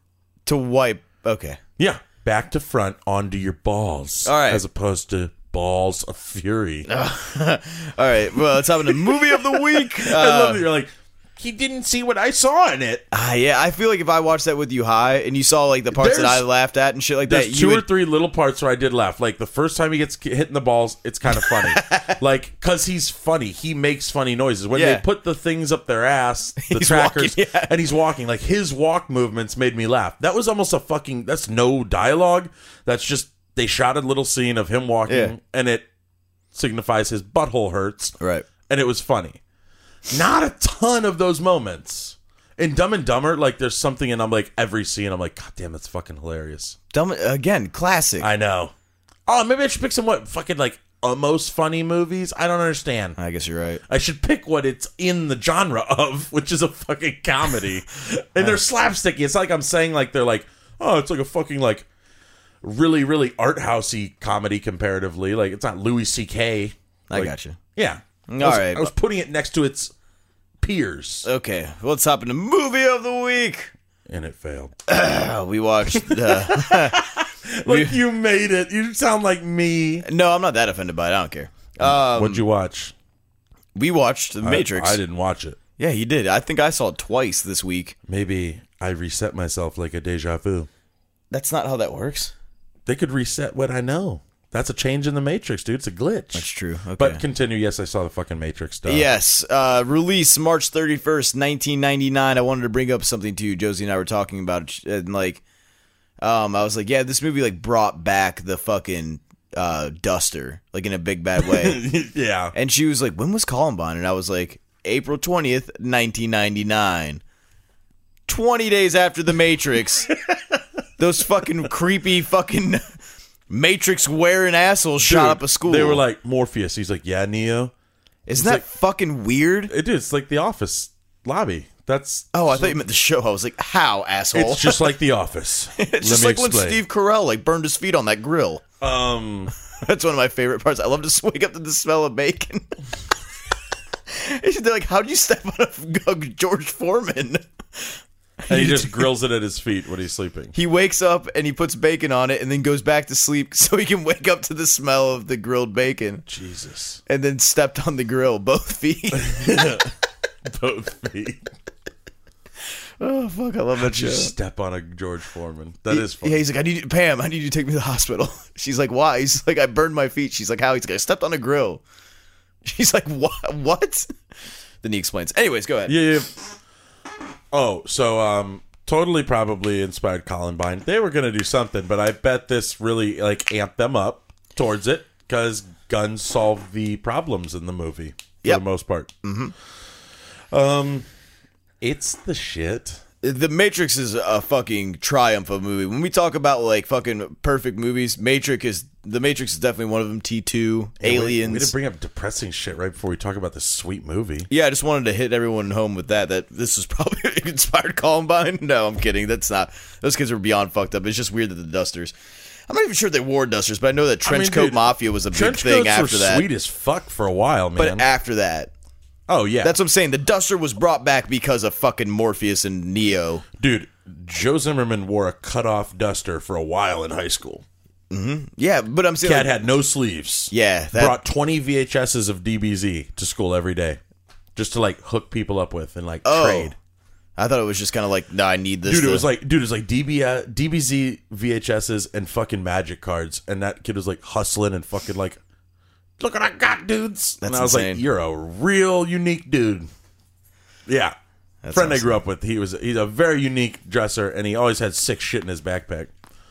to wipe. Okay. Yeah. Back to front onto your balls. All right. As opposed to balls of fury. All right. Well, let's have a movie of the week. I love Uh, that you're like, he didn't see what I saw in it. ah, yeah, I feel like if I watched that with you high and you saw like the parts that There's- I laughed at and shit like There's that, two you or would, three little parts where I did laugh. Like the first time he gets hit in the balls, it's kind of funny. Like, because he's funny. He makes funny noises. When Yeah. they put the things up their ass, the He's trackers, walking, yeah. and he's walking, like his walk movements made me laugh. That was almost a fucking, that's no dialogue. That's just, they shot a little scene of him walking, Yeah. and it signifies his butthole hurts. right. And it was funny. Not a ton of those moments. In Dumb and Dumber, like there's something and I'm like every scene I'm like, God damn, that's fucking hilarious. Dumb again, classic. I, I know. Oh, maybe I should pick some what fucking like almost funny movies. I don't understand. guess you're right. I should pick what it's in the genre of, which is a fucking comedy. And they're slapsticky. It's like I'm saying like they're like, oh, it's like a fucking like really, really art housey comedy comparatively. Like it's not Louis C K. I Like, gotcha. Yeah. I All was, right. I was putting it next to its peers. Okay, well, let's hop into movie of the week. And it failed. Uh, we watched. Uh, Like you made it. You sound like me. no, I'm not that offended by it. I don't care. Um, What'd you watch? we watched The Matrix. I, I didn't watch it. Yeah, you did. I think I saw it twice this week. Maybe I reset myself like a deja vu. That's not how that works. They could reset what I know. That's a change in the Matrix, dude. It's a glitch. That's true. Okay. But continue. Yes, I saw the fucking Matrix stuff. Yes, uh, release March thirty-first, nineteen ninety-nine. I wanted to bring up something to you. Josie and I were talking about it, and like, um, I was like, yeah, this movie like brought back the fucking uh, duster, like in a big bad way. Yeah. And she was like, when was Columbine? And I was like, April twentieth, nineteen ninety-nine. twenty days after The Matrix. Those fucking creepy fucking Matrix wearing assholes shot Dude, up a school. They were like, Morpheus. He's like, yeah, Neo. isn't that like- fucking weird? It is. It's like the Office lobby. That's. Oh, I thought you meant the show. I was like, how, asshole? It's just like the Office. It's Let just me like when explain. Steve Carell like burned his feet on that grill. Um. That's one of my favorite parts. I love to wake up to the smell of bacon. They're like, how'd you step on a, a George Foreman? And he just grills it at his feet when he's sleeping. He wakes up and he puts bacon on it and then goes back to sleep so he can wake up to the smell of the grilled bacon. Jesus. And then stepped on the grill, both feet. Both feet. Oh, fuck, I love that show. Just step on a George Foreman. That is funny. Yeah, he's like, I need you, Pam, I need you to take me to the hospital. She's like, why? He's like, I burned my feet. She's like, how? He's like, I stepped on a grill. She's like, what? What? Then he explains. Anyways, go ahead. Yeah, yeah. Oh, so um, totally probably inspired Columbine. They were gonna do something, but I bet this really like amped them up towards it because guns solve the problems in the movie for Yep. the most part. Mm-hmm. Um, it's the shit. The Matrix is a fucking triumph of a movie. When we talk about like fucking perfect movies, Matrix is the Matrix is definitely one of them. T two, Yeah, we- Aliens. We, didn't bring up depressing shit right before we talk about this sweet movie. Yeah, I just wanted to hit everyone home with that. That this was probably inspired Columbine. No, I'm kidding. That's not. Those kids are beyond fucked up. It's just weird that the dusters. I'm not even sure they wore dusters, but I know that trench I mean, coat dude, mafia was a big Trench thing coats after were that. sweet as fuck for a while, man. But after that, oh yeah, that's what I'm saying. The duster was brought back because of fucking Morpheus and Neo. dude. Joe Zimmerman wore a cut-off duster for a while in high school. Yeah, but I'm saying Cat like, had no sleeves. yeah, that, Brought twenty V H S's of D B Z to school every day, just to like hook people up with and like oh, trade. I thought it was just kind of like, no, I need this. Dude, to- it was like, dude, it was like D B, uh, D B Z V H S's and fucking magic cards, and that kid was like hustling and fucking like, look what I got, dudes. That's and I was insane. like, you're a real unique dude. Yeah, That's friend I awesome. grew up with, he was he's a very unique dresser, and he always had sick shit in his backpack.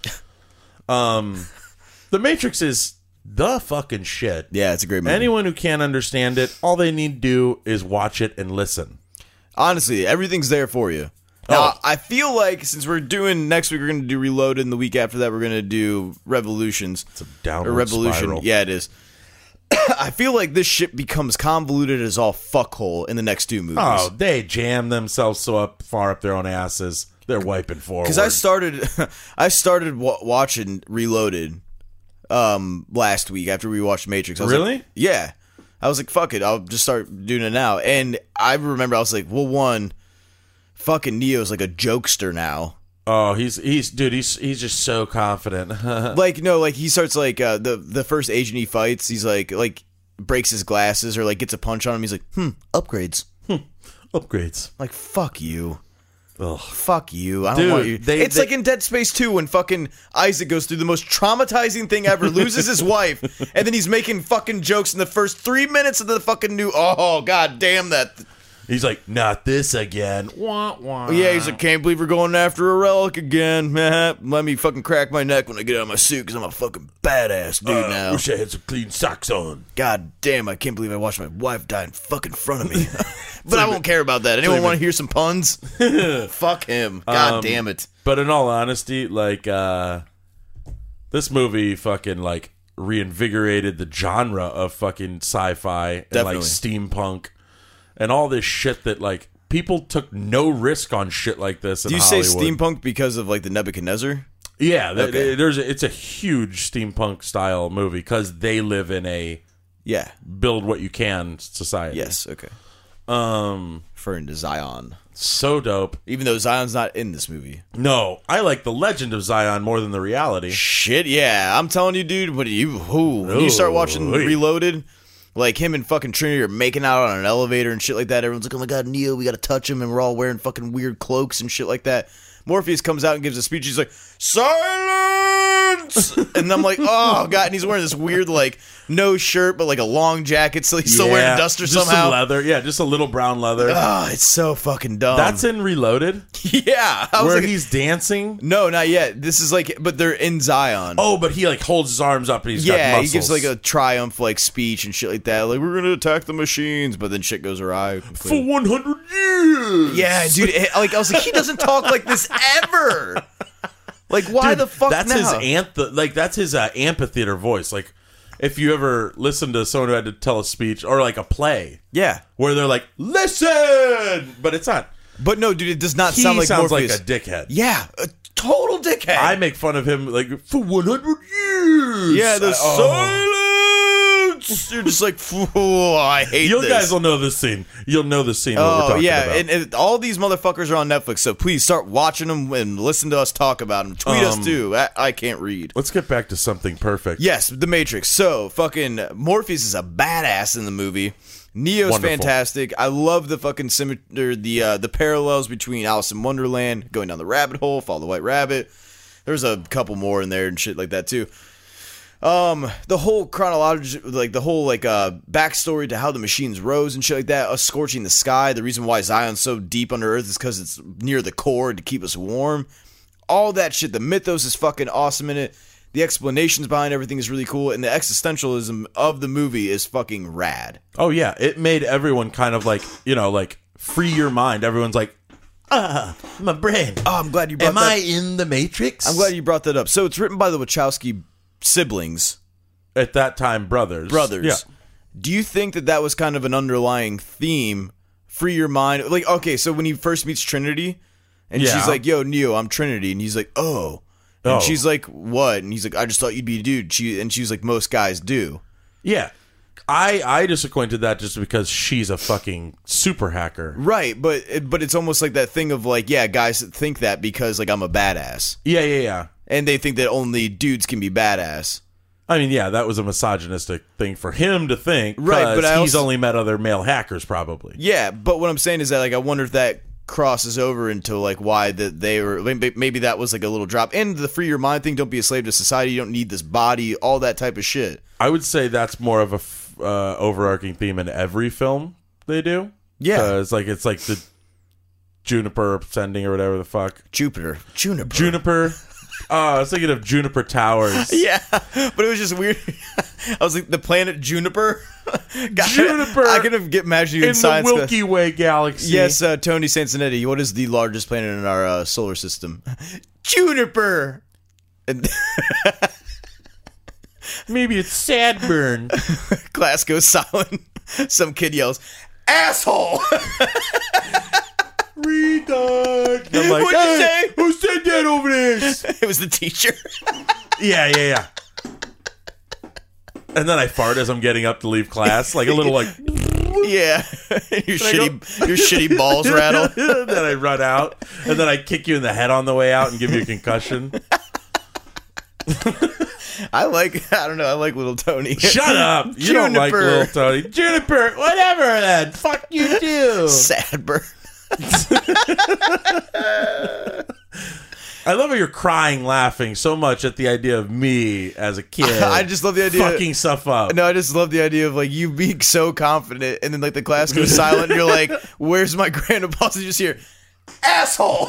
Um, The Matrix is the fucking shit. yeah, it's a great movie. Anyone who can't understand it, all they need to do is watch it and listen. Honestly, everything's there for you. Now, Oh. I feel like since we're doing next week, we're going to do Reloaded, and the week after that, we're going to do Revolutions. It's a downward or Revolution. spiral. Yeah, it is. I feel like this shit becomes convoluted as all fuckhole in the next two movies. Oh, they jam themselves so up far up their own asses. They're wiping forward. Because I started, I started w- watching Reloaded um, last week after we watched Matrix. I was Really? Like, yeah. I was like, fuck it, I'll just start doing it now. And I remember I was like, well, one, fucking Neo's like a jokester now. Oh, he's he's dude. He's he's just so confident. Like no, like he starts like uh, the the first Asian he fights, he's like like breaks his glasses or like gets a punch on him. He's like, hmm, upgrades. Upgrades. Like fuck you, Ugh. fuck you. I don't Dude, want you. they- it's they- like in Dead Space two when fucking Isaac goes through the most traumatizing thing ever, loses his wife, and then he's making fucking jokes in the first three minutes of the fucking new. Oh god damn that. He's like, not this again. Wah, wah. Yeah, he's like, can't believe we're going after a relic again. Let me fucking crack my neck when I get out of my suit because I'm a fucking badass dude Uh, now. Wish I had some clean socks on. God damn, I can't believe I watched my wife die in fucking front of me. But I won't care about that. Anyone want to hear some puns? Fuck him. God Um, damn it. But in all honesty, like uh this movie fucking like reinvigorated the genre of fucking sci-fi and Definitely. like steampunk and all this shit that like people took no risk on shit like this in Do you say Hollywood. steampunk because of like the Nebuchadnezzar? Yeah, th- Okay. there's a, it's a huge steampunk style movie because they live in a Yeah. build what you can society. Yes. Okay. Um, Referring to Zion. so dope. Even though Zion's not in this movie. No, I like the legend of Zion more than the reality. Shit, yeah. I'm telling you, dude, what do you who when you start watching Ooh-wee. Reloaded, like him and fucking Trinity are making out on an elevator and shit like that. Everyone's like, oh my god, Neo, we gotta touch him, and we're all wearing fucking weird cloaks and shit like that. Morpheus comes out and gives a speech. He's like, silence! And I'm like, oh god, and he's wearing this weird like no shirt but like a long jacket, so he's still wearing a duster just somehow. some leather. Yeah, just a little brown leather. Oh, it's so fucking dumb. That's in Reloaded, yeah. I was where like, he's dancing. no, not yet. This is like, but they're in Zion. Oh, but he like holds his arms up and he's got yeah, muscles. he gives like a triumph like speech and shit like that. Like we're gonna attack the machines, but then shit goes awry. for one hundred years. Yeah, dude. It, like I was like, he doesn't talk like this ever. Like why Dude, the fuck that's now? his anthe- like that's his uh, amphitheater voice. Like if you ever listen to someone who had to tell a speech or like a play yeah, where they're like listen, but it's not. but no, dude, it does not He sound like sounds Morpheus. like a dickhead. Yeah, a total dickhead. I make fun of him like for one hundred years. yeah, the Oh. silence. You're just like, "Phew, I hate You this. guys will know this scene. You'll know the scene. what we're Oh talking yeah, about. and, and all these motherfuckers are on Netflix, so please start watching them and listen to us talk about them. Tweet us Um, too. I, I can't read. Let's get back to something perfect. Yes, The Matrix. So fucking Morpheus is a badass in the movie. Neo's Wonderful. fantastic. I love the fucking symmetry, the uh, the parallels between Alice in Wonderland, going down the rabbit hole, follow the white rabbit. There's a couple more in there and shit like that too. Um, the whole chronology, like the whole like uh backstory to how the machines rose and shit like that. Us scorching the sky. The reason why Zion's so deep under Earth is because it's near the core to keep us warm. All that shit. The mythos is fucking awesome in it. The explanations behind everything is really cool, and the existentialism of the movie is fucking rad. Oh yeah, it made everyone kind of like you know like free your mind. Everyone's like, Ah, my brain. Oh, I'm glad you brought Am that. I in the Matrix? I'm glad you brought that up. So it's written by the Wachowski siblings, At that time, brothers. brothers. Yeah. Do you think that that was kind of an underlying theme? Free your mind. Like, okay, so when he first meets Trinity, and Yeah. she's like, "Yo, Neo, I'm Trinity," and he's like, "Oh," and Oh. she's like, "What?" And he's like, "I just thought you'd be a dude." She and she's like, "Most guys do." Yeah. I, I just acquainted that just because she's a fucking super hacker. Right, but but it's almost like that thing of like, yeah, guys think that because like I'm a badass, Yeah, yeah, yeah. and they think that only dudes can be badass. I mean, yeah, that was a misogynistic thing for him to think. Right, 'cause but I he's also- only met other male hackers, probably. Yeah, but what I'm saying is that like I wonder if that crosses over into like why that they were maybe maybe that was like a little drop. And the free your mind thing, don't be a slave to society, you don't need this body, all that type of shit. I would say that's more of a f- uh, overarching theme in every film they do. Yeah. Uh, it's like it's like the Juniper Ascending or whatever the fuck. Jupiter, Juniper, Juniper. Oh, I was thinking of Juniper Towers. Yeah, but it was just weird. I was like the planet Juniper. God, Juniper I could have get imagine you in, in the science class. Milky Way galaxy. Yes, uh, Tony Sansonetti. What is the largest planet in our uh, solar system? Juniper. And Maybe it's Sadburn. class goes silent. Some kid yells, "Asshole!" Retard. I'm like, What'd you hey, say? who said that over this? It was the teacher. Yeah, yeah, yeah. And then I fart as I'm getting up to leave class, like a little like. Yeah, your I go? shitty, your shitty balls rattle. Then I run out, and then I kick you in the head on the way out and give you a concussion. I like, I don't know, I like little Tony. Shut up! You don't like Juniper. little Tony. Juniper, whatever. Then fuck you too. Sad bird. I love how you're crying, laughing so much at the idea of me as a kid. I just love the idea- fucking stuff up. No, I just love the idea of like you being so confident, and then like the class goes silent, and you're like, "Where's my grand applause?" And you just hear, "Asshole!"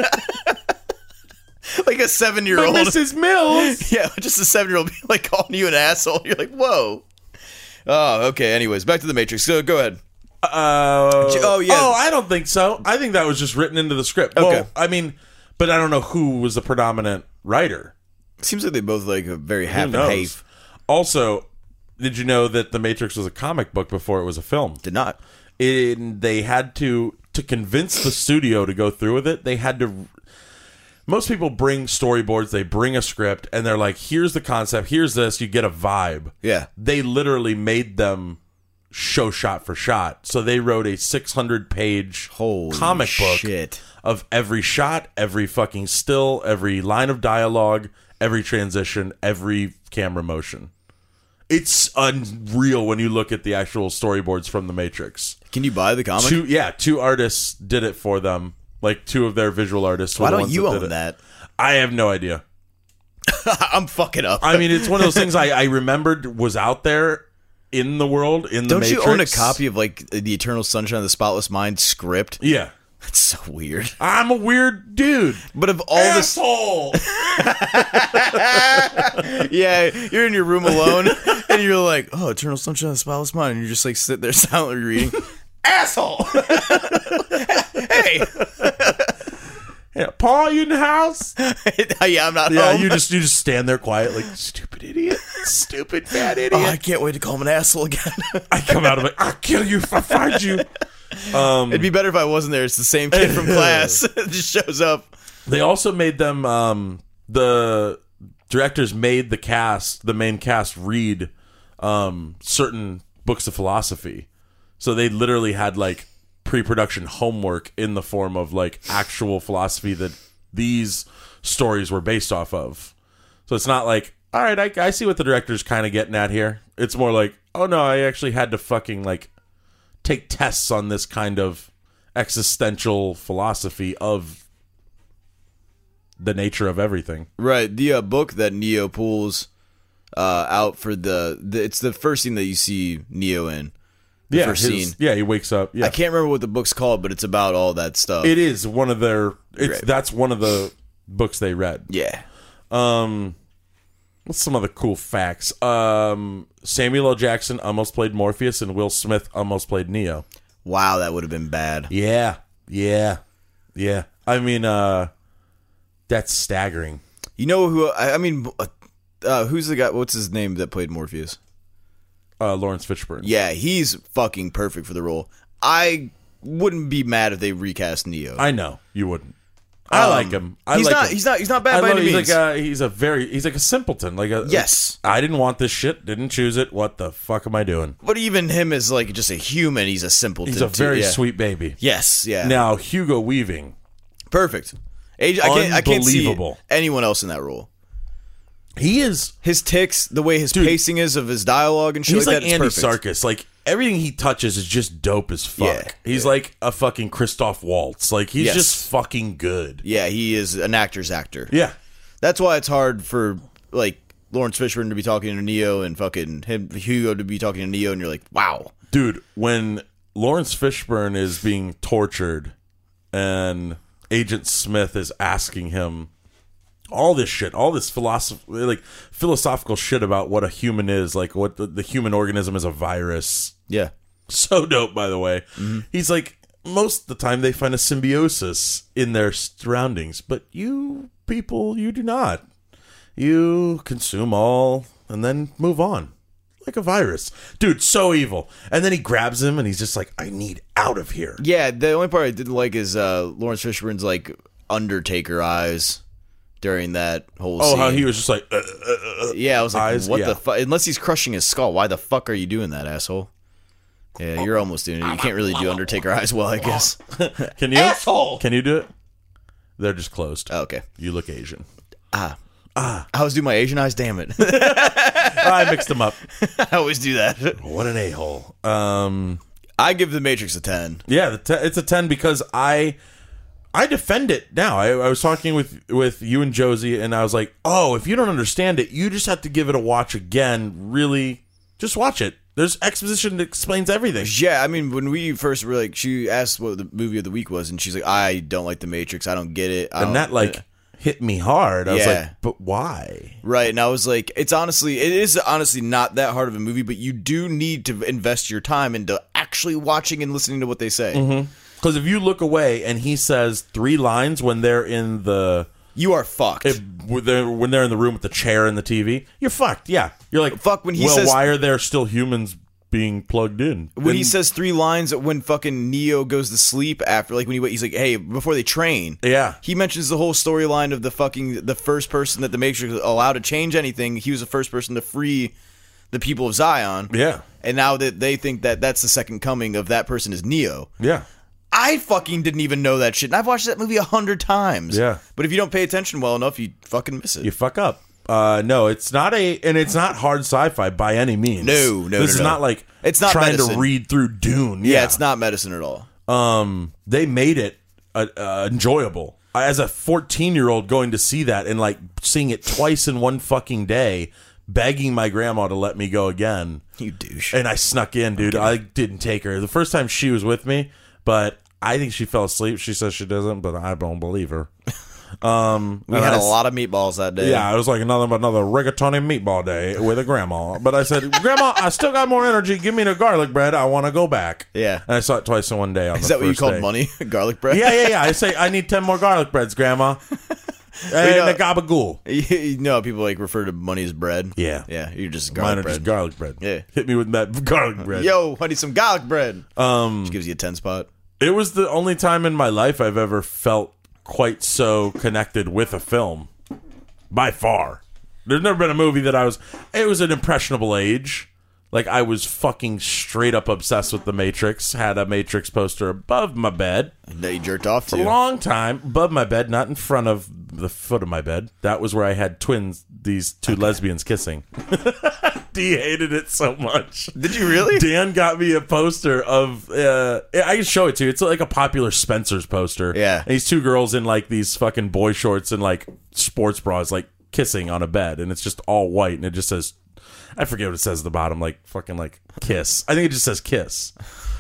Like a seven year But old. Missus Mills. Yeah, just a seven year old like calling you an asshole. You're like, "Whoa." Oh, okay. Anyways, back to the Matrix. So go ahead. Uh, Oh, yeah. Oh, I don't think so. I think that was just written into the script. Okay. Well, I mean, but I don't know who was the predominant writer. Seems like they both like a very half Who and knows? half. Also, did you know that The Matrix was a comic book before it was a film? Did not. And they had to to convince the studio to go through with it. They had to. Most people bring storyboards. They bring a script, and they're like, "Here's the concept. Here's this." You get a vibe. Yeah. They literally made them show shot for shot. So they wrote a six hundred page Holy comic book shit. of every shot, every fucking still, every line of dialogue, every transition, every camera motion. It's unreal when you look at the actual storyboards from The Matrix. Can you buy the comic? Two, yeah, two artists did it for them. Like two of their visual artists. Were Why the don't ones you that did own it. that? I have no idea. I'm fucking up. I mean, it's one of those things I, I remembered was out there in the world in the Don't Matrix. you own a copy of like the Eternal Sunshine of the Spotless Mind script? Yeah. That's so weird. I'm a weird dude. But of all this, Asshole. yeah, you're in your room alone, and you're like, "Oh, Eternal Sunshine of the Spotless Mind," and you're just like sitting there silently reading. Asshole. Hey. Yeah, Paul, you in the house? Yeah, I'm not Yeah, home. you just you just stand there quiet, like stupid idiot, stupid fat idiot. Oh, I can't wait to call him an asshole again. I come out of it. I'll kill you if I find you. Um, It'd be better if I wasn't there. It's the same kid from class. It just shows up. They also made them. Um, the directors made the cast, the main cast, read um, certain books of philosophy. So they literally had like pre-production homework in the form of like actual philosophy that these stories were based off of. So it's not like, all right, I, I see what the director's kind of getting at here. It's more like, oh no, I actually had to fucking like take tests on this kind of existential philosophy of the nature of everything. Right. The uh, book that Neo pulls uh, out for the, the, it's the first scene that you see Neo in. The yeah, first his- scene. Yeah, he wakes up. Yeah, I can't remember what the book's called, but it's about all that stuff. it is one of their. It's Right. That's one of the books they read. Yeah. Um, what's some other cool facts? Um, Samuel L. Jackson almost played Morpheus, and Will Smith almost played Neo. Wow, that would have been bad. Yeah, yeah, Yeah. I mean, uh, that's staggering. You know who? I, I mean, uh, who's the guy? What's his name that played Morpheus? Uh, Lawrence Fishburne. Yeah, he's fucking perfect for the role. I wouldn't be mad if they recast Neo. I know you wouldn't. I Um, like him. I he's like not. him. He's not. He's not bad I by love, any he's means. like a, he's a very he's like a simpleton. Like a Yes. I didn't want this shit. Didn't choose it. What the fuck am I doing? But even him as like just a human, he's a simpleton. He's a too, very yeah. sweet baby. Yes. Yeah. Now Hugo Weaving. Perfect. Age, I can't. I can't see Unbelievable. anyone else in that role. He is. His ticks, the way his Dude, pacing is of his dialogue and shit He's like like that. Andy it's perfect. Serkis. Like everything he touches is just dope as fuck. Yeah, he's yeah. like a fucking Christoph Waltz. Like he's Yes. just fucking good. Yeah, he is an actor's actor. Yeah. That's why it's hard for like Lawrence Fishburne to be talking to Neo and fucking him Hugo to be talking to Neo, and you're like, wow. Dude, when Lawrence Fishburne is being tortured and Agent Smith is asking him all this shit, all this philosoph- like philosophical shit about what a human is, like what the, the human organism is a virus. Yeah. So dope, by the way. Mm-hmm. He's like, most of the time they find a symbiosis in their surroundings, but you people, you do not. You consume all and then move on. Like a virus. Dude, so evil. And then he grabs him and he's just like, I need out of here. Yeah, the only part I didn't like is uh, Lawrence Fishburne's like Undertaker eyes during that whole Oh, scene. how he was just like, uh, uh, uh, Yeah, I was like, eyes, what yeah. the fuck? Unless he's crushing his skull, why the fuck are you doing that, asshole? Yeah, you're almost doing it. You can't really do Undertaker eyes well, I guess. Can you? Asshole! Can you do it? They're just closed. Oh, okay. You look Asian. Ah. Ah. I always do my Asian eyes, damn it. I mixed them up. I always do that. What an a-hole. Um, I give The Matrix a ten. yeah, the te- it's a ten because I I defend it now. I, I was talking with, with you and Josie, and I was like, oh, if you don't understand it, you just have to give it a watch again. Really, just watch it. There's exposition that explains everything. Yeah, I mean, when we first were like, she asked what the movie of the week was, and she's like, I don't like The Matrix. I don't get it. I And don't- that, like, hit me hard. I was Yeah. like, but why? Right, and I was like, it's honestly, it is honestly not that hard of a movie, but you do need to invest your time into actually watching and listening to what they say. Mm-hmm. Because if you look away and he says three lines when they're in the... You are fucked. If, when they're when they're in the room with the chair and the T V, you're fucked. Yeah, you're like, Fuck, when he well, says- why are there still humans being plugged in? when he And- says three lines when fucking Neo goes to sleep after, like when he he's like, hey, before they train, yeah, he mentions the whole storyline of the fucking the first person that the Matrix allowed to change anything. He was the first person to free the people of Zion. yeah, And now that they think that that's the second coming of that person is Neo. yeah. I fucking didn't even know that shit. And I've watched that movie a hundred times. Yeah. But if you don't pay attention well enough, you fucking miss it. You fuck up. Uh, no, it's not a, and it's not hard sci-fi by any means. No, no, This no, is no. not like It's not trying medicine. to read through Dune. yeah, Yeah, it's not medicine at all. Um, they made it uh, uh, enjoyable. As a fourteen-year-old going to see that and like seeing it twice in one fucking day, begging my grandma to let me go again. You douche. And I snuck in, dude. I didn't take her. The first time she was with me, but I think she fell asleep. She says she doesn't, but I don't believe her. Um, we and had I a s- lot of meatballs that day. Yeah, it was like another another rigatoni meatball day with a grandma. But I said, Grandma, I still got more energy. Give me the garlic bread. I want to go back. Yeah. And I saw it twice in one day. On Is the that what you first called day. money? Garlic bread? Yeah, yeah, yeah. I say I need ten more garlic breads, Grandma. And know- the gabagool. You know, people like refer to money as bread. Yeah. Yeah, you're just Mine garlic are bread. just garlic bread. Yeah. Hit me with that garlic bread. Yo, I need some garlic bread. Um, Which gives you a ten spot. It was the only time in my life I've ever felt quite so connected with a film. By far. There's never been a movie that I was... It was an impressionable age. Like, I was fucking straight up obsessed with The Matrix. Had a Matrix poster above my bed. That you jerked off For a to. long time. Above my bed, not in front of the foot of my bed. That was where I had twins, these two lesbians kissing. D hated it so much. Did you really? Dan got me a poster of uh I can show it to you. It's like a popular Spencer's poster. Yeah. And these two girls in like these fucking boy shorts and like sports bras like kissing on a bed, and it's just all white, and it just says, I forget what it says at the bottom, like fucking like kiss. I think it just says kiss.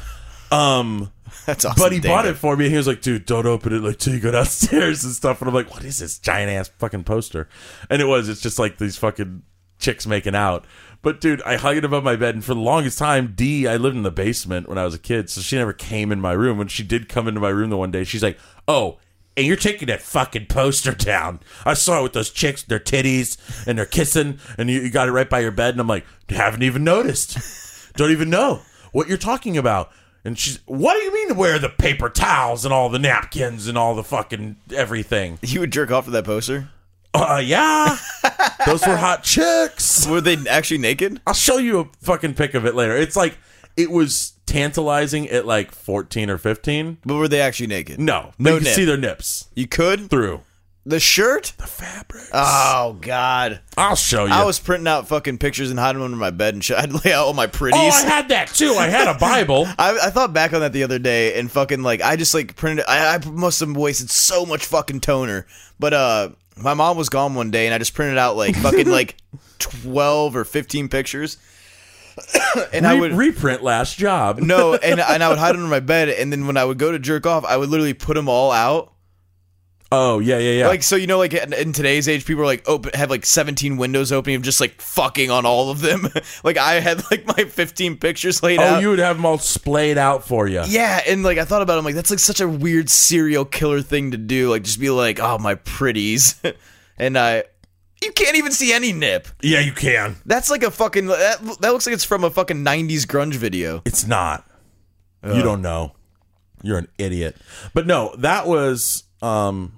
Um That's awesome. but he Damn bought it for me, and he was like, dude, don't open it like till you go downstairs and stuff. And I'm like, what is this giant ass fucking poster? And it was, it's just like these fucking chicks making out. But dude, I hung it above my bed, and for the longest time, Dee, I lived in the basement when I was a kid, so she never came in my room. When she did come into my room the one day, she's like, oh, and you're taking that fucking poster down. I saw it with those chicks, their titties, and they're kissing, and you, you got it right by your bed. And I'm like, haven't even noticed. Don't even know what you're talking about. And she's, what do you mean to wear the paper towels and all the napkins and all the fucking everything? You would jerk off to that poster? Uh, yeah. Those were hot chicks. Were they actually naked? I'll show you a fucking pic of it later. It's like, it was tantalizing at like fourteen or fifteen. But were they actually naked? No. No you could nip. see their nips. You could? Through. The shirt? The fabrics. Oh, God. I'll show you. I was printing out fucking pictures and hiding them under my bed and shit. I'd lay out all my pretties. Oh, I had that too. I had a Bible. I, I thought back on that the other day and fucking like I just like printed. I, I must have wasted so much fucking toner. But uh, my mom was gone one day and I just printed out like fucking like twelve or fifteen pictures. And Re- I would reprint last job. no, and and I would hide them under my bed. And then when I would go to jerk off, I would literally put them all out. Oh yeah, yeah, yeah. Like, so, you know, like in, in today's age, people are like open, have like seventeen windows open of just like fucking on all of them. Like I had like my fifteen pictures laid oh, out. you would have them all splayed out for you. Yeah, and like I thought about it, I'm like, that's like such a weird serial killer thing to do. Like just be like, oh, my pretties. And I, you can't even see any nip. Yeah, you can. That's like a fucking, that, that looks like it's from a fucking nineties grunge video. It's not. You don't know. You're an idiot. But no, that was, um,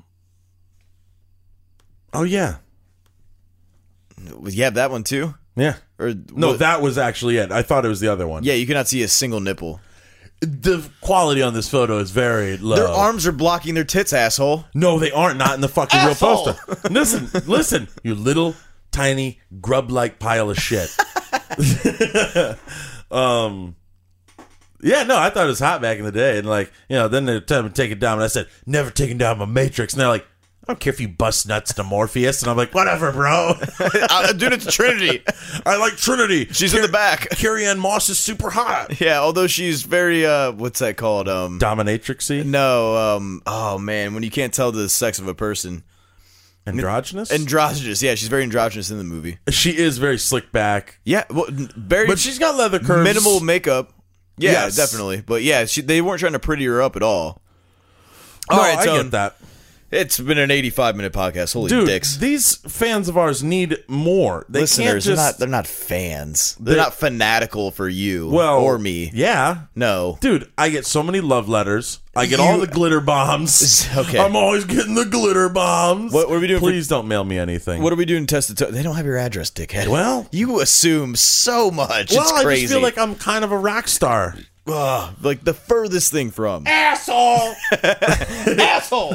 oh yeah. You have that one too? Yeah. Or No, what- that was actually it. I thought it was the other one. Yeah, you cannot see a single nipple. The quality on this photo is very low. Their arms are blocking their tits, asshole. No, they aren't. Not in the fucking real Asshole. poster. Listen, listen, you little tiny grub-like pile of shit. um, yeah, no, I thought it was hot back in the day, and like, you know, then they tell me to take it down, and I said, never taking down my Matrix, and they're like, I don't care if you bust nuts to Morpheus, and I'm like, whatever, bro. I'm doing it to Trinity. I like Trinity. She's in the back. Carrie-Anne Moss is super hot. Yeah, although she's very, uh, what's that called? Um, Dominatrixy, no, um, oh man, when you can't tell the sex of a person. androgynous. Androgynous, yeah, she's very androgynous in the movie. She is very slick back, Yeah, well, very but she's got leather curves. minimal makeup. Yeah, Yes. definitely. But yeah, she, they weren't trying to pretty her up at all. No, All right, I so get that. it's been an eighty-five minute podcast. Holy Dude, dicks. these fans of ours need more. They Listeners, can't they're just not they're not fans. They're They- not fanatical for you well or me. Yeah, No. dude, I get so many love letters. I get all You- the glitter bombs. Okay. I'm always getting the glitter bombs. What- what are we doing for- Please don't mail me anything. What are we doing test to They don't have your address, dickhead. Well- you assume so much. well, it's I crazy. just feel like I'm kind of a rock star. Ugh, like the furthest thing from. Asshole. Asshole.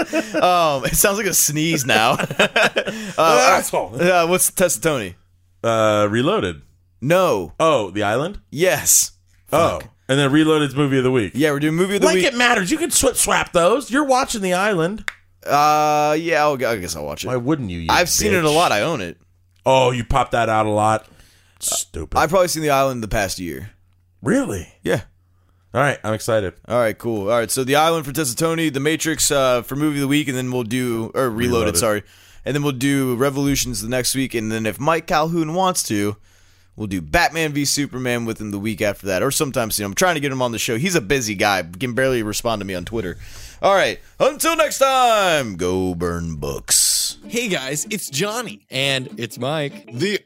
um, it sounds like a sneeze now. uh, Asshole. uh, what's test Tony? Uh, Reloaded. No. Oh, The Island. Yes. Oh, and then Reloaded's movie of the week. Yeah, we're doing movie of the like week. it matters. You can swap swap those. You're watching The Island. uh, yeah, I'll, I guess I'll watch it. Why wouldn't you? you I've seen it a bitch? lot. I own it. Oh, you pop that out a lot. Stupid. I've probably seen The Island the past year. really? Yeah. All right, I'm excited. All right, cool. All right, so The Island for Tessa Tony, The Matrix uh, for movie of the week, and then we'll do or Reloaded, Reloaded. sorry, and then we'll do Revolutions the next week, and then if Mike Calhoun wants to, we'll do Batman v Superman within the week after that, or sometime soon. I'm trying to get him on the show. He's a busy guy, can barely respond to me on Twitter. All right, until next time, go burn books. Hey guys, it's Johnny. And it's Mike. The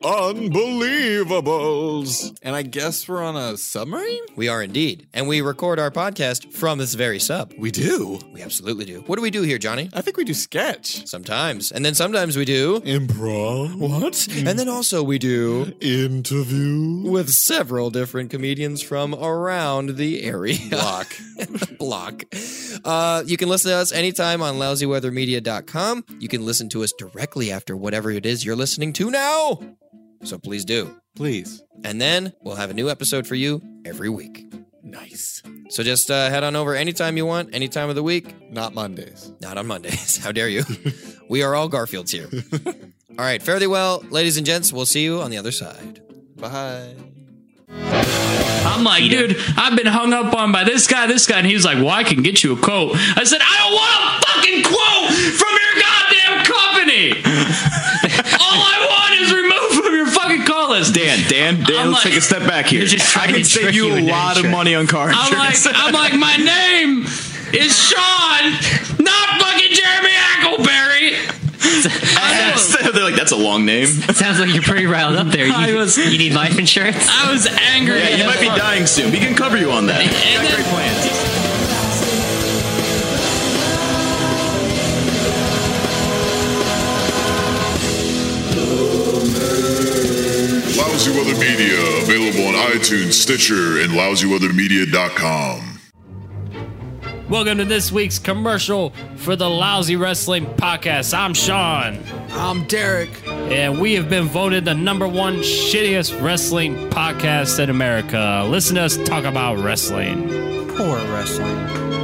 Unbelievables. And I guess we're on a submarine? We are indeed. And we record our podcast from this very sub. We do. We absolutely do. What do we do here, Johnny? I think we do sketch. Sometimes. And then sometimes we do. Improv. What? And then also we do. Interview. With several different comedians from around the area. Block. Block. Uh, you can listen to us anytime on lousy weather media dot com. You can listen to us directly after whatever it is you're listening to now. So please do. Please. And then we'll have a new episode for you every week. Nice. So just uh, head on over anytime you want, any time of the week. Not Mondays. Not on Mondays. How dare you? We are all Garfields here. All right, fare thee well, ladies and gents. We'll see you on the other side. Bye. I'm like, dude, I've been hung up on by this guy, this guy, and he was like, well, I can get you a quote. I said, I don't want a fucking quote from your goddamn company. All I want is removed from your fucking call list. Dan, Dan, Dan, I'm let's like- take a step back here. You're just I trying can to save trick you you a into lot of insurance. money on car I'm like, insurance. I'm like, my name is Sean, not fucking That's a long name. Sounds like you're pretty riled up there. You, I was- you need life insurance? I was angry. Yeah, you might be dying soon. We can cover you on that. And Got then- great plans. Lousy Weather Media, available on iTunes, Stitcher, and lousy weather media dot com. Welcome to this week's commercial for the Lousy Wrestling Podcast. I'm Sean. I'm Derek. And we have been voted the number one shittiest wrestling podcast in America. Listen to us talk about wrestling. Poor wrestling.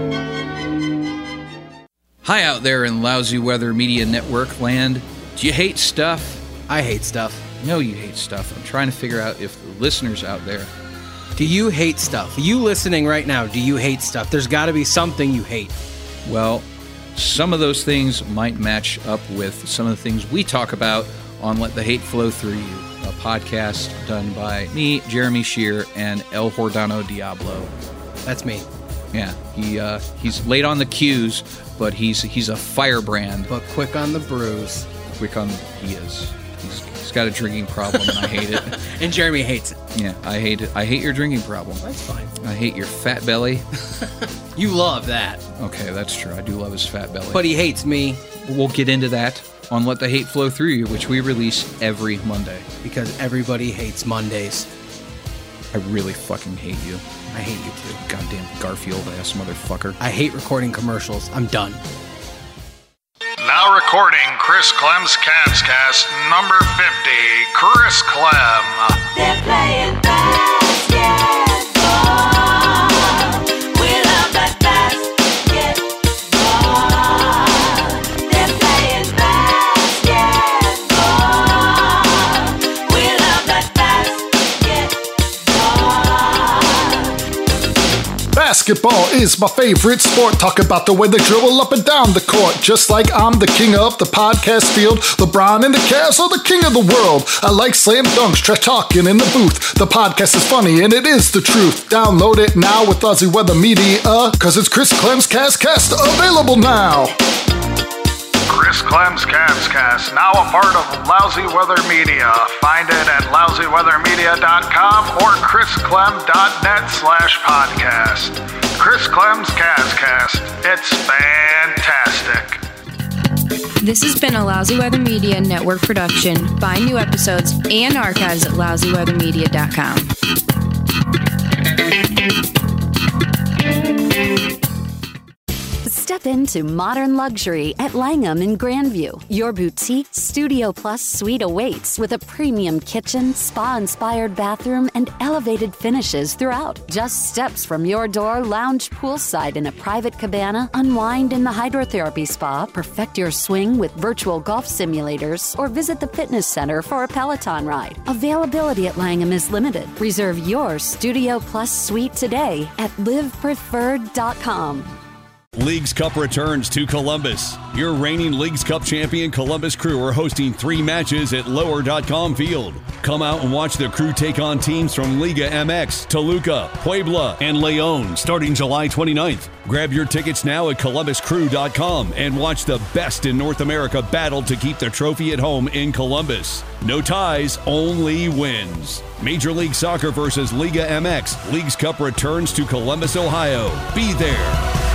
Hi out there in Lousy Weather Media Network land. Do you hate stuff? I hate stuff. No, you hate stuff. I'm trying to figure out if the listeners out there. Do you hate stuff? You listening right now, do you hate stuff? There's got to be something you hate. Well, some of those things might match up with some of the things we talk about on Let the Hate Flow Through You, a podcast done by me, Jeremy Shear, and El Hordano Diablo. That's me. Yeah, he uh, he's late on the cues, but he's he's a firebrand. But quick on the bruise. Quick on, he is. He's, he's got a drinking problem, and I hate it. And Jeremy hates it. Yeah, I hate it. I hate your drinking problem. That's fine. I hate your fat belly. You love that. Okay, that's true. I do love his fat belly. But he hates me. We'll get into that on Let the Hate Flow Through You, which we release every Monday. Because everybody hates Mondays. I really fucking hate you. I hate you too. Goddamn Garfield-ass motherfucker. I hate recording commercials. I'm done. Now recording Chris Clem's Cavs Cast number fifty, Chris Clem. They're playing basketball. We love that basketball. They're playing basketball. We love that basketball. Basketball is my favorite sport. Talk about the way they dribble up and down the court. Just like I'm the king of the podcast field. LeBron and the Cavs are the king of the world. I like slam dunks, trash talking in the booth. The podcast is funny and it is the truth. Download it now with Lousy Weather Media, cause it's Chris Clem's Cast Cast available now. Chris Clem's Cavs Cast, now a part of Lousy Weather Media. Find it at lousy weather media dot com or chris clem dot net slash podcast. Chris Clem's Cavs Cast. It's fantastic. This has been a Lousy Weather Media Network production. Find new episodes and archives at lousy weather media dot com. Step into modern luxury at Langham in Grandview. Your boutique Studio Plus suite awaits with a premium kitchen, spa-inspired bathroom, and elevated finishes throughout. Just steps from your door, lounge poolside in a private cabana, unwind in the hydrotherapy spa, perfect your swing with virtual golf simulators, or visit the fitness center for a Peloton ride. Availability at Langham is limited. Reserve your Studio Plus suite today at live preferred dot com. Leagues Cup returns to Columbus. Your reigning Leagues Cup champion Columbus Crew are hosting three matches at lower dot com field. Come out and watch the Crew take on teams from Liga M X, Toluca, Puebla, and Leon starting July twenty-ninth. Grab your tickets now at columbus crew dot com and watch the best in North America battle to keep the trophy at home in Columbus. No ties, only wins. Major League Soccer versus Liga M X. Leagues Cup returns to Columbus, Ohio. Be there.